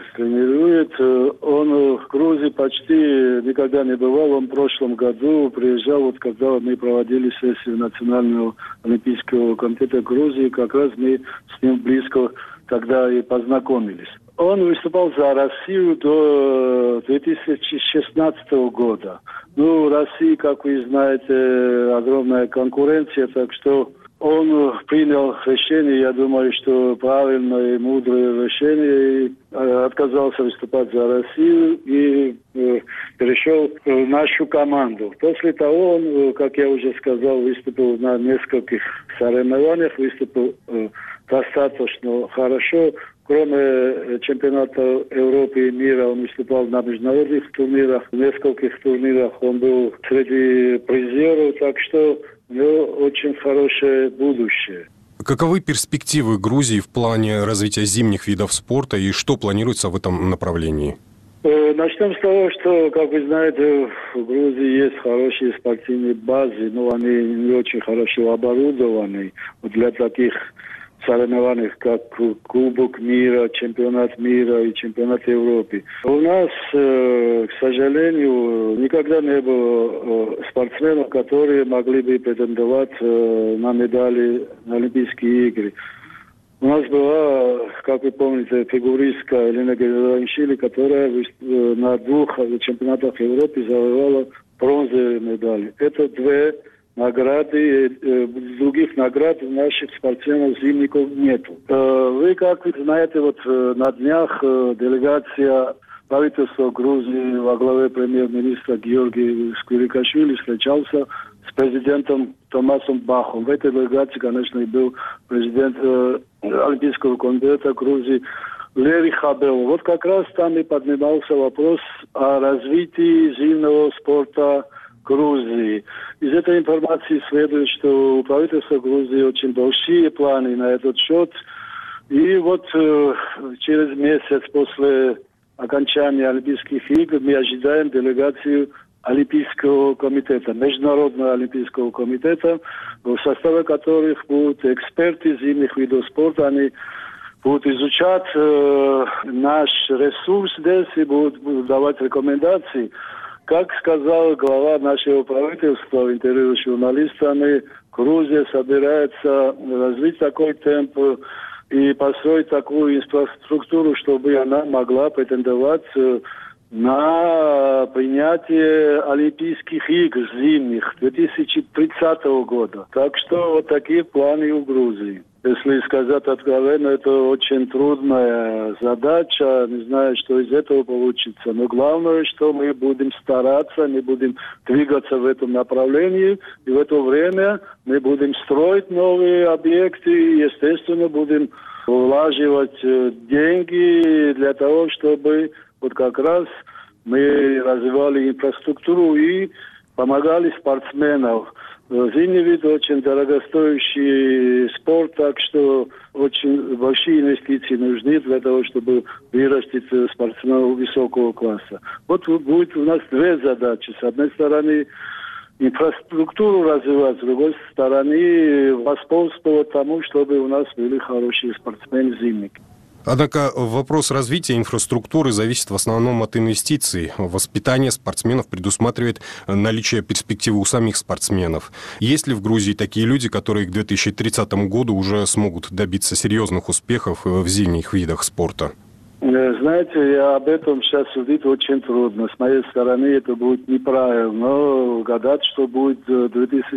Он в Грузии почти никогда не бывал. Он в прошлом году приезжал, вот когда мы проводили сессию Национального олимпийского комитета Грузии. Как раз мы с ним близко тогда и познакомились. Он выступал за Россию до 2016 года. Ну, в России, как вы знаете, огромная конкуренция, так что он принял решение, я думаю, что правильное и мудрое решение, и отказался выступать за Россию и перешел в нашу команду. После того он, как я уже сказал, выступил на нескольких соревнованиях, выступил достаточно хорошо. Кроме чемпионата Европы и мира, он выступал на международных турнирах. В нескольких турнирах он был среди призеров, так что у него очень хорошее будущее. Каковы перспективы Грузии в плане развития зимних видов спорта и что планируется в этом направлении? Начнем с того, что, как вы знаете, в Грузии есть хорошие спортивные базы, но они не очень хорошо оборудованы для таких соревнований, как Кубок мира, Чемпионат мира и Чемпионат Европы. У нас, к сожалению, никогда не было спортсменов, которые могли бы претендовать на медали на Олимпийские игры. У нас была, как вы помните, фигуристка Елена Георгиевна, которая на 2 чемпионатах Европы завоевала бронзовые медали. Это 2 награды, других наград у наших спортсменов зимников нету. Вы, как знаете, вот на днях делегация правительства Грузии во главе премьер-министра Георгия Сквирикашвили встречался с президентом Томасом Бахом. В этой делегации, конечно, и был президент Олимпийского комитета Грузии Леви Хабел. Вот как раз там и поднимался вопрос о развитии зимнего спорта Грузии. Из этой информации следует, что у правительства Грузии очень большие планы на этот счет. И вот через месяц после окончания Олимпийских игр мы ожидаем делегацию Олимпийского комитета, Международного Олимпийского комитета, в составе которых будут эксперты зимних видов спорта. Они будут изучать наш ресурс здесь и будут давать рекомендации. Как сказал глава нашего правительства в интервью с журналистами, Грузия собирается развить такой темп и построить такую инфраструктуру, чтобы она могла претендовать на принятие Олимпийских игр зимних 2030 года. Так что вот такие планы у Грузии. Если сказать откровенно, это очень трудная задача. Не знаю, что из этого получится. Но главное, что мы будем стараться, мы будем двигаться в этом направлении. И в это время мы будем строить новые объекты. И, естественно, будем вложить деньги для того, чтобы вот как раз мы развивали инфраструктуру и помогали спортсменам. Зимний вид очень дорогостоящий спорт, так что очень большие инвестиции нужны для того, чтобы вырастить спортсменов высокого класса. Вот будет у нас 2 задачи. С одной стороны, инфраструктуру развивать, с другой стороны, воспользоваться тому, чтобы у нас были хорошие спортсмены-зимники. Однако вопрос развития инфраструктуры зависит в основном от инвестиций. Воспитание спортсменов предусматривает наличие перспективы у самих спортсменов. Есть ли в Грузии такие люди, которые к 2030 году уже смогут добиться серьезных успехов в зимних видах спорта? Знаете, я об этом сейчас судить очень трудно. С моей стороны это будет неправильно, но гадать, что будет в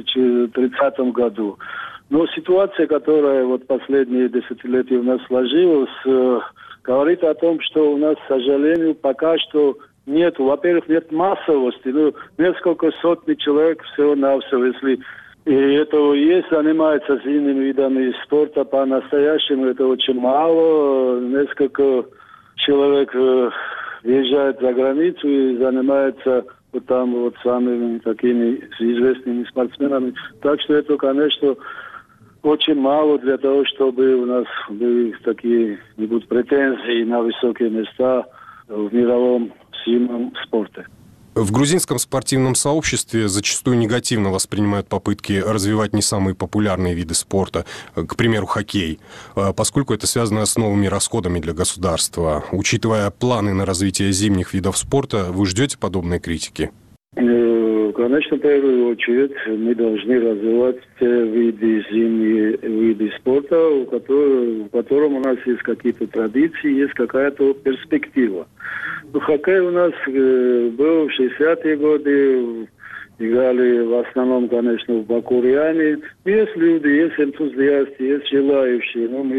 2030 году. Но ситуация, которая вот последние десятилетия у нас сложилась, говорит о том, что у нас, к сожалению, пока что нет, во-первых, нет массовости, несколько сотен человек всего-навсего, если и этого есть, занимаются зимними видами спорта по-настоящему, это очень мало, несколько человек въезжают за границу и занимаются вот там вот самыми такими известными спортсменами, так что это, конечно, очень мало для того, чтобы у нас были такие-нибудь претензии на высокие места в мировом зимнем спорте. В грузинском спортивном сообществе зачастую негативно воспринимают попытки развивать не самые популярные виды спорта, к примеру, хоккей, поскольку это связано с новыми расходами для государства. Учитывая планы на развитие зимних видов спорта, вы ждете подобной критики? Конечно, в первую очередь мы должны развивать те зимние виды спорта, в котором у нас есть какие-то традиции, есть какая-то перспектива. Хоккей у нас был в 60-е годы, играли в основном, конечно, в Бакурьяне. Есть люди, есть энтузиасты, есть желающие, но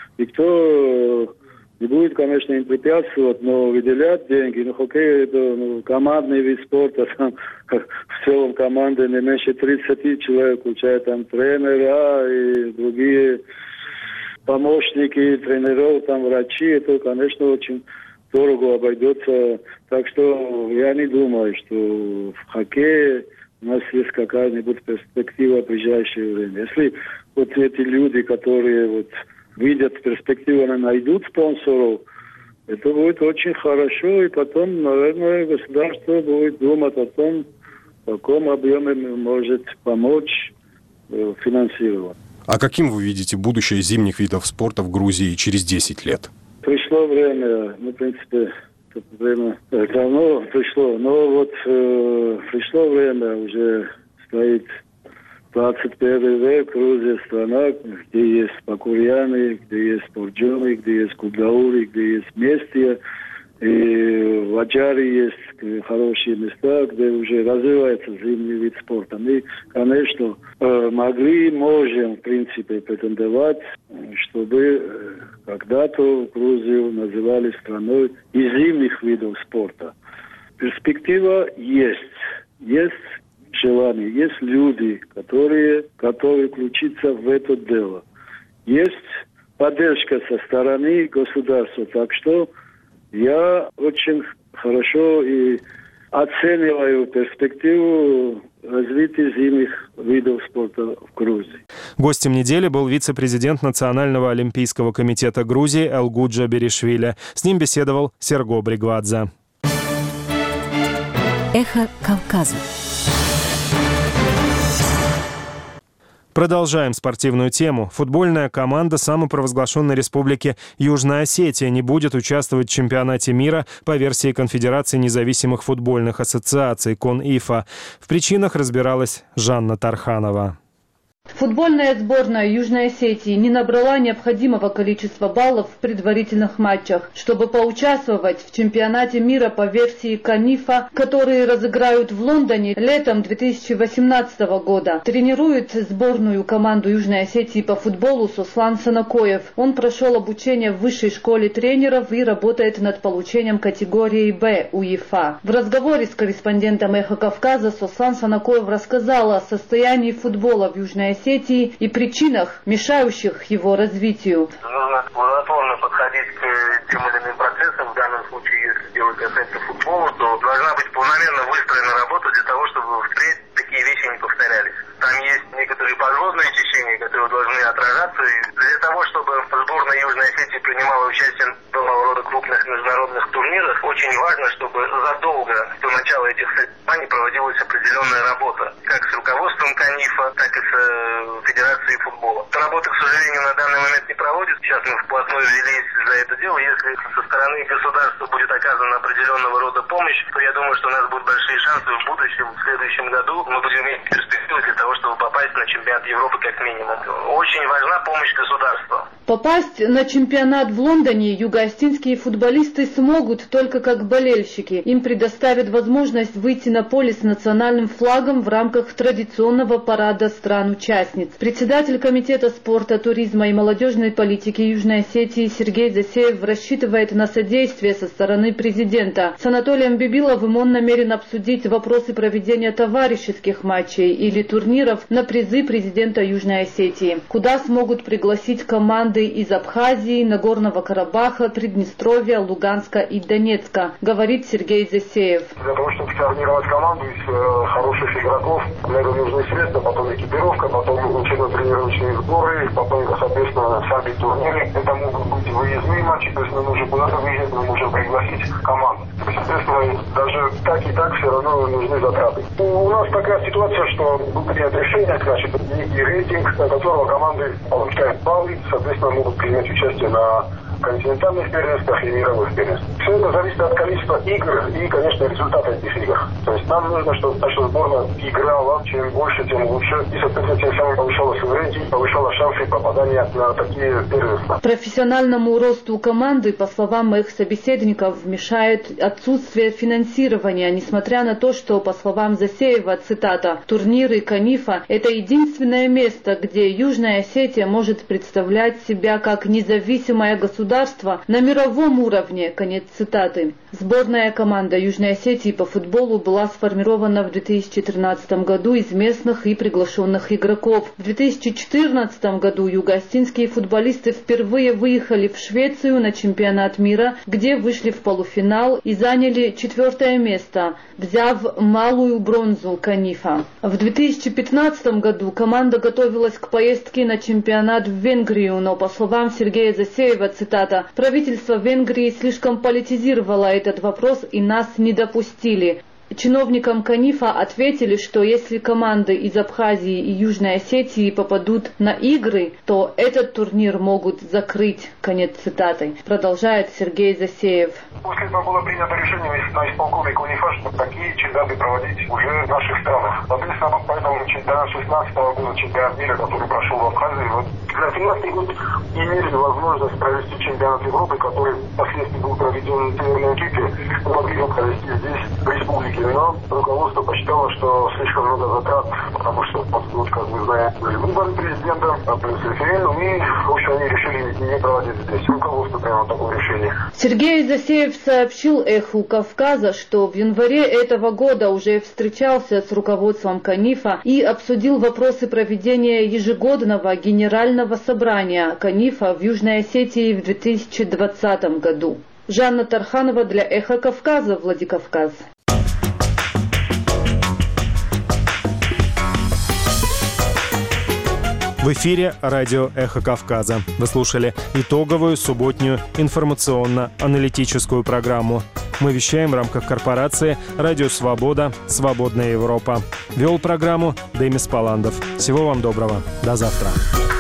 никто не будет, конечно, им препятствовать, но выделять деньги. Хоккей – это командный вид спорта. Там, в целом команды не меньше 30 человек, включая там тренера и другие помощники тренеров, там врачи. Это, конечно, очень дорого обойдется. Так что я не думаю, что в хоккее у нас есть какая-нибудь перспектива в ближайшее время. Если вот эти люди, которые вот видят перспективу, они найдут спонсоров, это будет очень хорошо, и потом, наверное, государство будет думать о том, в каком объеме может помочь финансировать. А каким вы видите будущее зимних видов спорта в Грузии через 10 лет? Пришло время, в принципе, это время давно пришло, но вот пришло время, уже стоит 21 век, Грузия страна, где есть Пакурьяны, где есть Порджоны, где есть Кудаури, где есть Местия. И в Аджаре есть хорошие места, где уже развивается зимний вид спорта. Мы, конечно, можем, в принципе, претендовать, чтобы когда-то Грузию называли страной из зимних видов спорта. Перспектива есть. Есть желание, есть люди, которые готовы включиться в это дело. Есть поддержка со стороны государства. Так что я очень хорошо и оцениваю перспективу развития зимних видов спорта в Грузии. Гостем недели был вице-президент Национального олимпийского комитета Грузии Элгу Джаберишвили. С ним беседовал Серго Бригвадзе. Эхо Кавказа. Продолжаем спортивную тему. Футбольная команда самопровозглашенной республики Южная Осетия не будет участвовать в чемпионате мира по версии Конфедерации независимых футбольных ассоциаций КОН-ИФА. В причинах разбиралась Жанна Тарханова. Футбольная сборная Южной Осетии не набрала необходимого количества баллов в предварительных матчах, чтобы поучаствовать в чемпионате мира по версии КОН-ИФА, которые разыграют в Лондоне летом 2018 года. Тренирует сборную команду Южной Осетии по футболу Сослан Санакоев. Он прошел обучение в высшей школе тренеров и работает над получением категории Б УЕФА. В разговоре с корреспондентом «Эхо Кавказа» Сослан Санакоев рассказал о состоянии футбола в Южной Осетии и причинах, мешающих его развитию. Нужно плодотворно подходить к тем или иным процессам. В данном случае, если делать касается футбола, то должна быть планомерно выстроена работа для того, чтобы впредь такие вещи не повторялись. Там есть некоторые подводные течения, которые должны отражаться. И для того, чтобы сборная Южной Осетии принимала участие в такого рода крупных международных турнирах, очень важно, чтобы задолго до начала этих соревнований проводилась определенная работа, как с руководством КОН-ИФА, так и с Федерацией футбола. Эта работа, к сожалению, на данный момент не проводится. Сейчас мы вплотную взялись за это дело. Если со стороны государства будет оказана определенного рода помощь, то я думаю, что у нас будут большие шансы в будущем, в следующем году мы будем иметь перспективу для того, чтобы попасть на чемпионат Европы как минимум. Очень важна помощь государства. Попасть на чемпионат в Лондоне юго-осетинские футболисты смогут только как болельщики. Им предоставят возможность выйти на поле с национальным флагом в рамках традиционного парада стран-участниц. Председатель Комитета спорта, туризма и молодежной политики Южной Осетии Сергей Засеев рассчитывает на содействие со стороны президента. С Анатолием Бибиловым он намерен обсудить вопросы проведения товарищеских матчей или турниров на призы президента Южной Осетии, куда смогут пригласить команды из Абхазии, Нагорного Карабаха, Приднестровья, Луганска и Донецка, говорит Сергей Засеев. Для того, чтобы сформировать команду из хороших игроков, для этого нужны средства, потом экипировка, потом учебно-тренировочные сборы, потом, соответственно, сами турниры. Это могут быть выездные матчи, то есть нам нужно куда-то выезжать, мы можем пригласить команду. Соответственно, даже так и так все равно нужны затраты. У нас такая ситуация, что был принят решение, значит, некий рейтинг, на которого команды получают баллы, соответственно, могут принимать участие на континентальных первенствах и мировых первенствах. Все это зависит от количества игр и, конечно, результата этих игр. То есть нам нужно, чтобы наша сборная играла, чем больше, тем лучше, и, соответственно, тем самым повышала свой рейтинг, повышала шансы попадания на такие первенства. Профессиональному росту команды, по словам их собеседников, мешает отсутствие финансирования, несмотря на то, что, по словам Засеева, цитата, турниры КОН-ИФА – это единственное место, где Южная Осетия может представлять себя как независимое государство государства на мировом уровне. Конец цитаты. Сборная команда Южной Осетии по футболу была сформирована в 2013 году из местных и приглашенных игроков. В 2014 году юго-остинские футболисты впервые выехали в Швецию на чемпионат мира, где вышли в полуфинал и заняли 4 место, взяв малую бронзу Канифа. В 2015 году команда готовилась к поездке на чемпионат в Венгрию, но, по словам Сергея Засеева, цитата, «правительство Венгрии слишком политизировало этот вопрос и нас не допустили». Чиновникам Канифа ответили, что если команды из Абхазии и Южной Осетии попадут на игры, то этот турнир могут закрыть. Конец цитаты. Продолжает Сергей Засеев. После этого было принято решение на исполкоме Канифа, что такие чемпионаты проводить уже в наших странах. Соответственно, поэтому чемпионат 16-го года, чемпионат мира, который прошел в Абхазии, вот за 17-й год имели возможность провести чемпионат Европы, который впоследствии был проведен в Северной Кипре, могли его провести здесь, в республике. Но руководство посчитало, что слишком много затрат, потому что, вот, как мы знаем, были выборы президента, плюс референдум, и, в общем, они решили не проводить здесь. Руководство приняlo такое решение. Сергей Засеев сообщил «Эху Кавказа», что в январе этого года уже встречался с руководством Канифа и обсудил вопросы проведения ежегодного генерального собрания Канифа в Южной Осетии в 2020 году. Жанна Тарханова для «Эха Кавказа», Владикавказ. В эфире радио «Эхо Кавказа». Вы слушали итоговую субботнюю информационно-аналитическую программу. Мы вещаем в рамках корпорации «Радио Свобода. Свободная Европа». Вел программу Демис Паландов. Всего вам доброго. До завтра.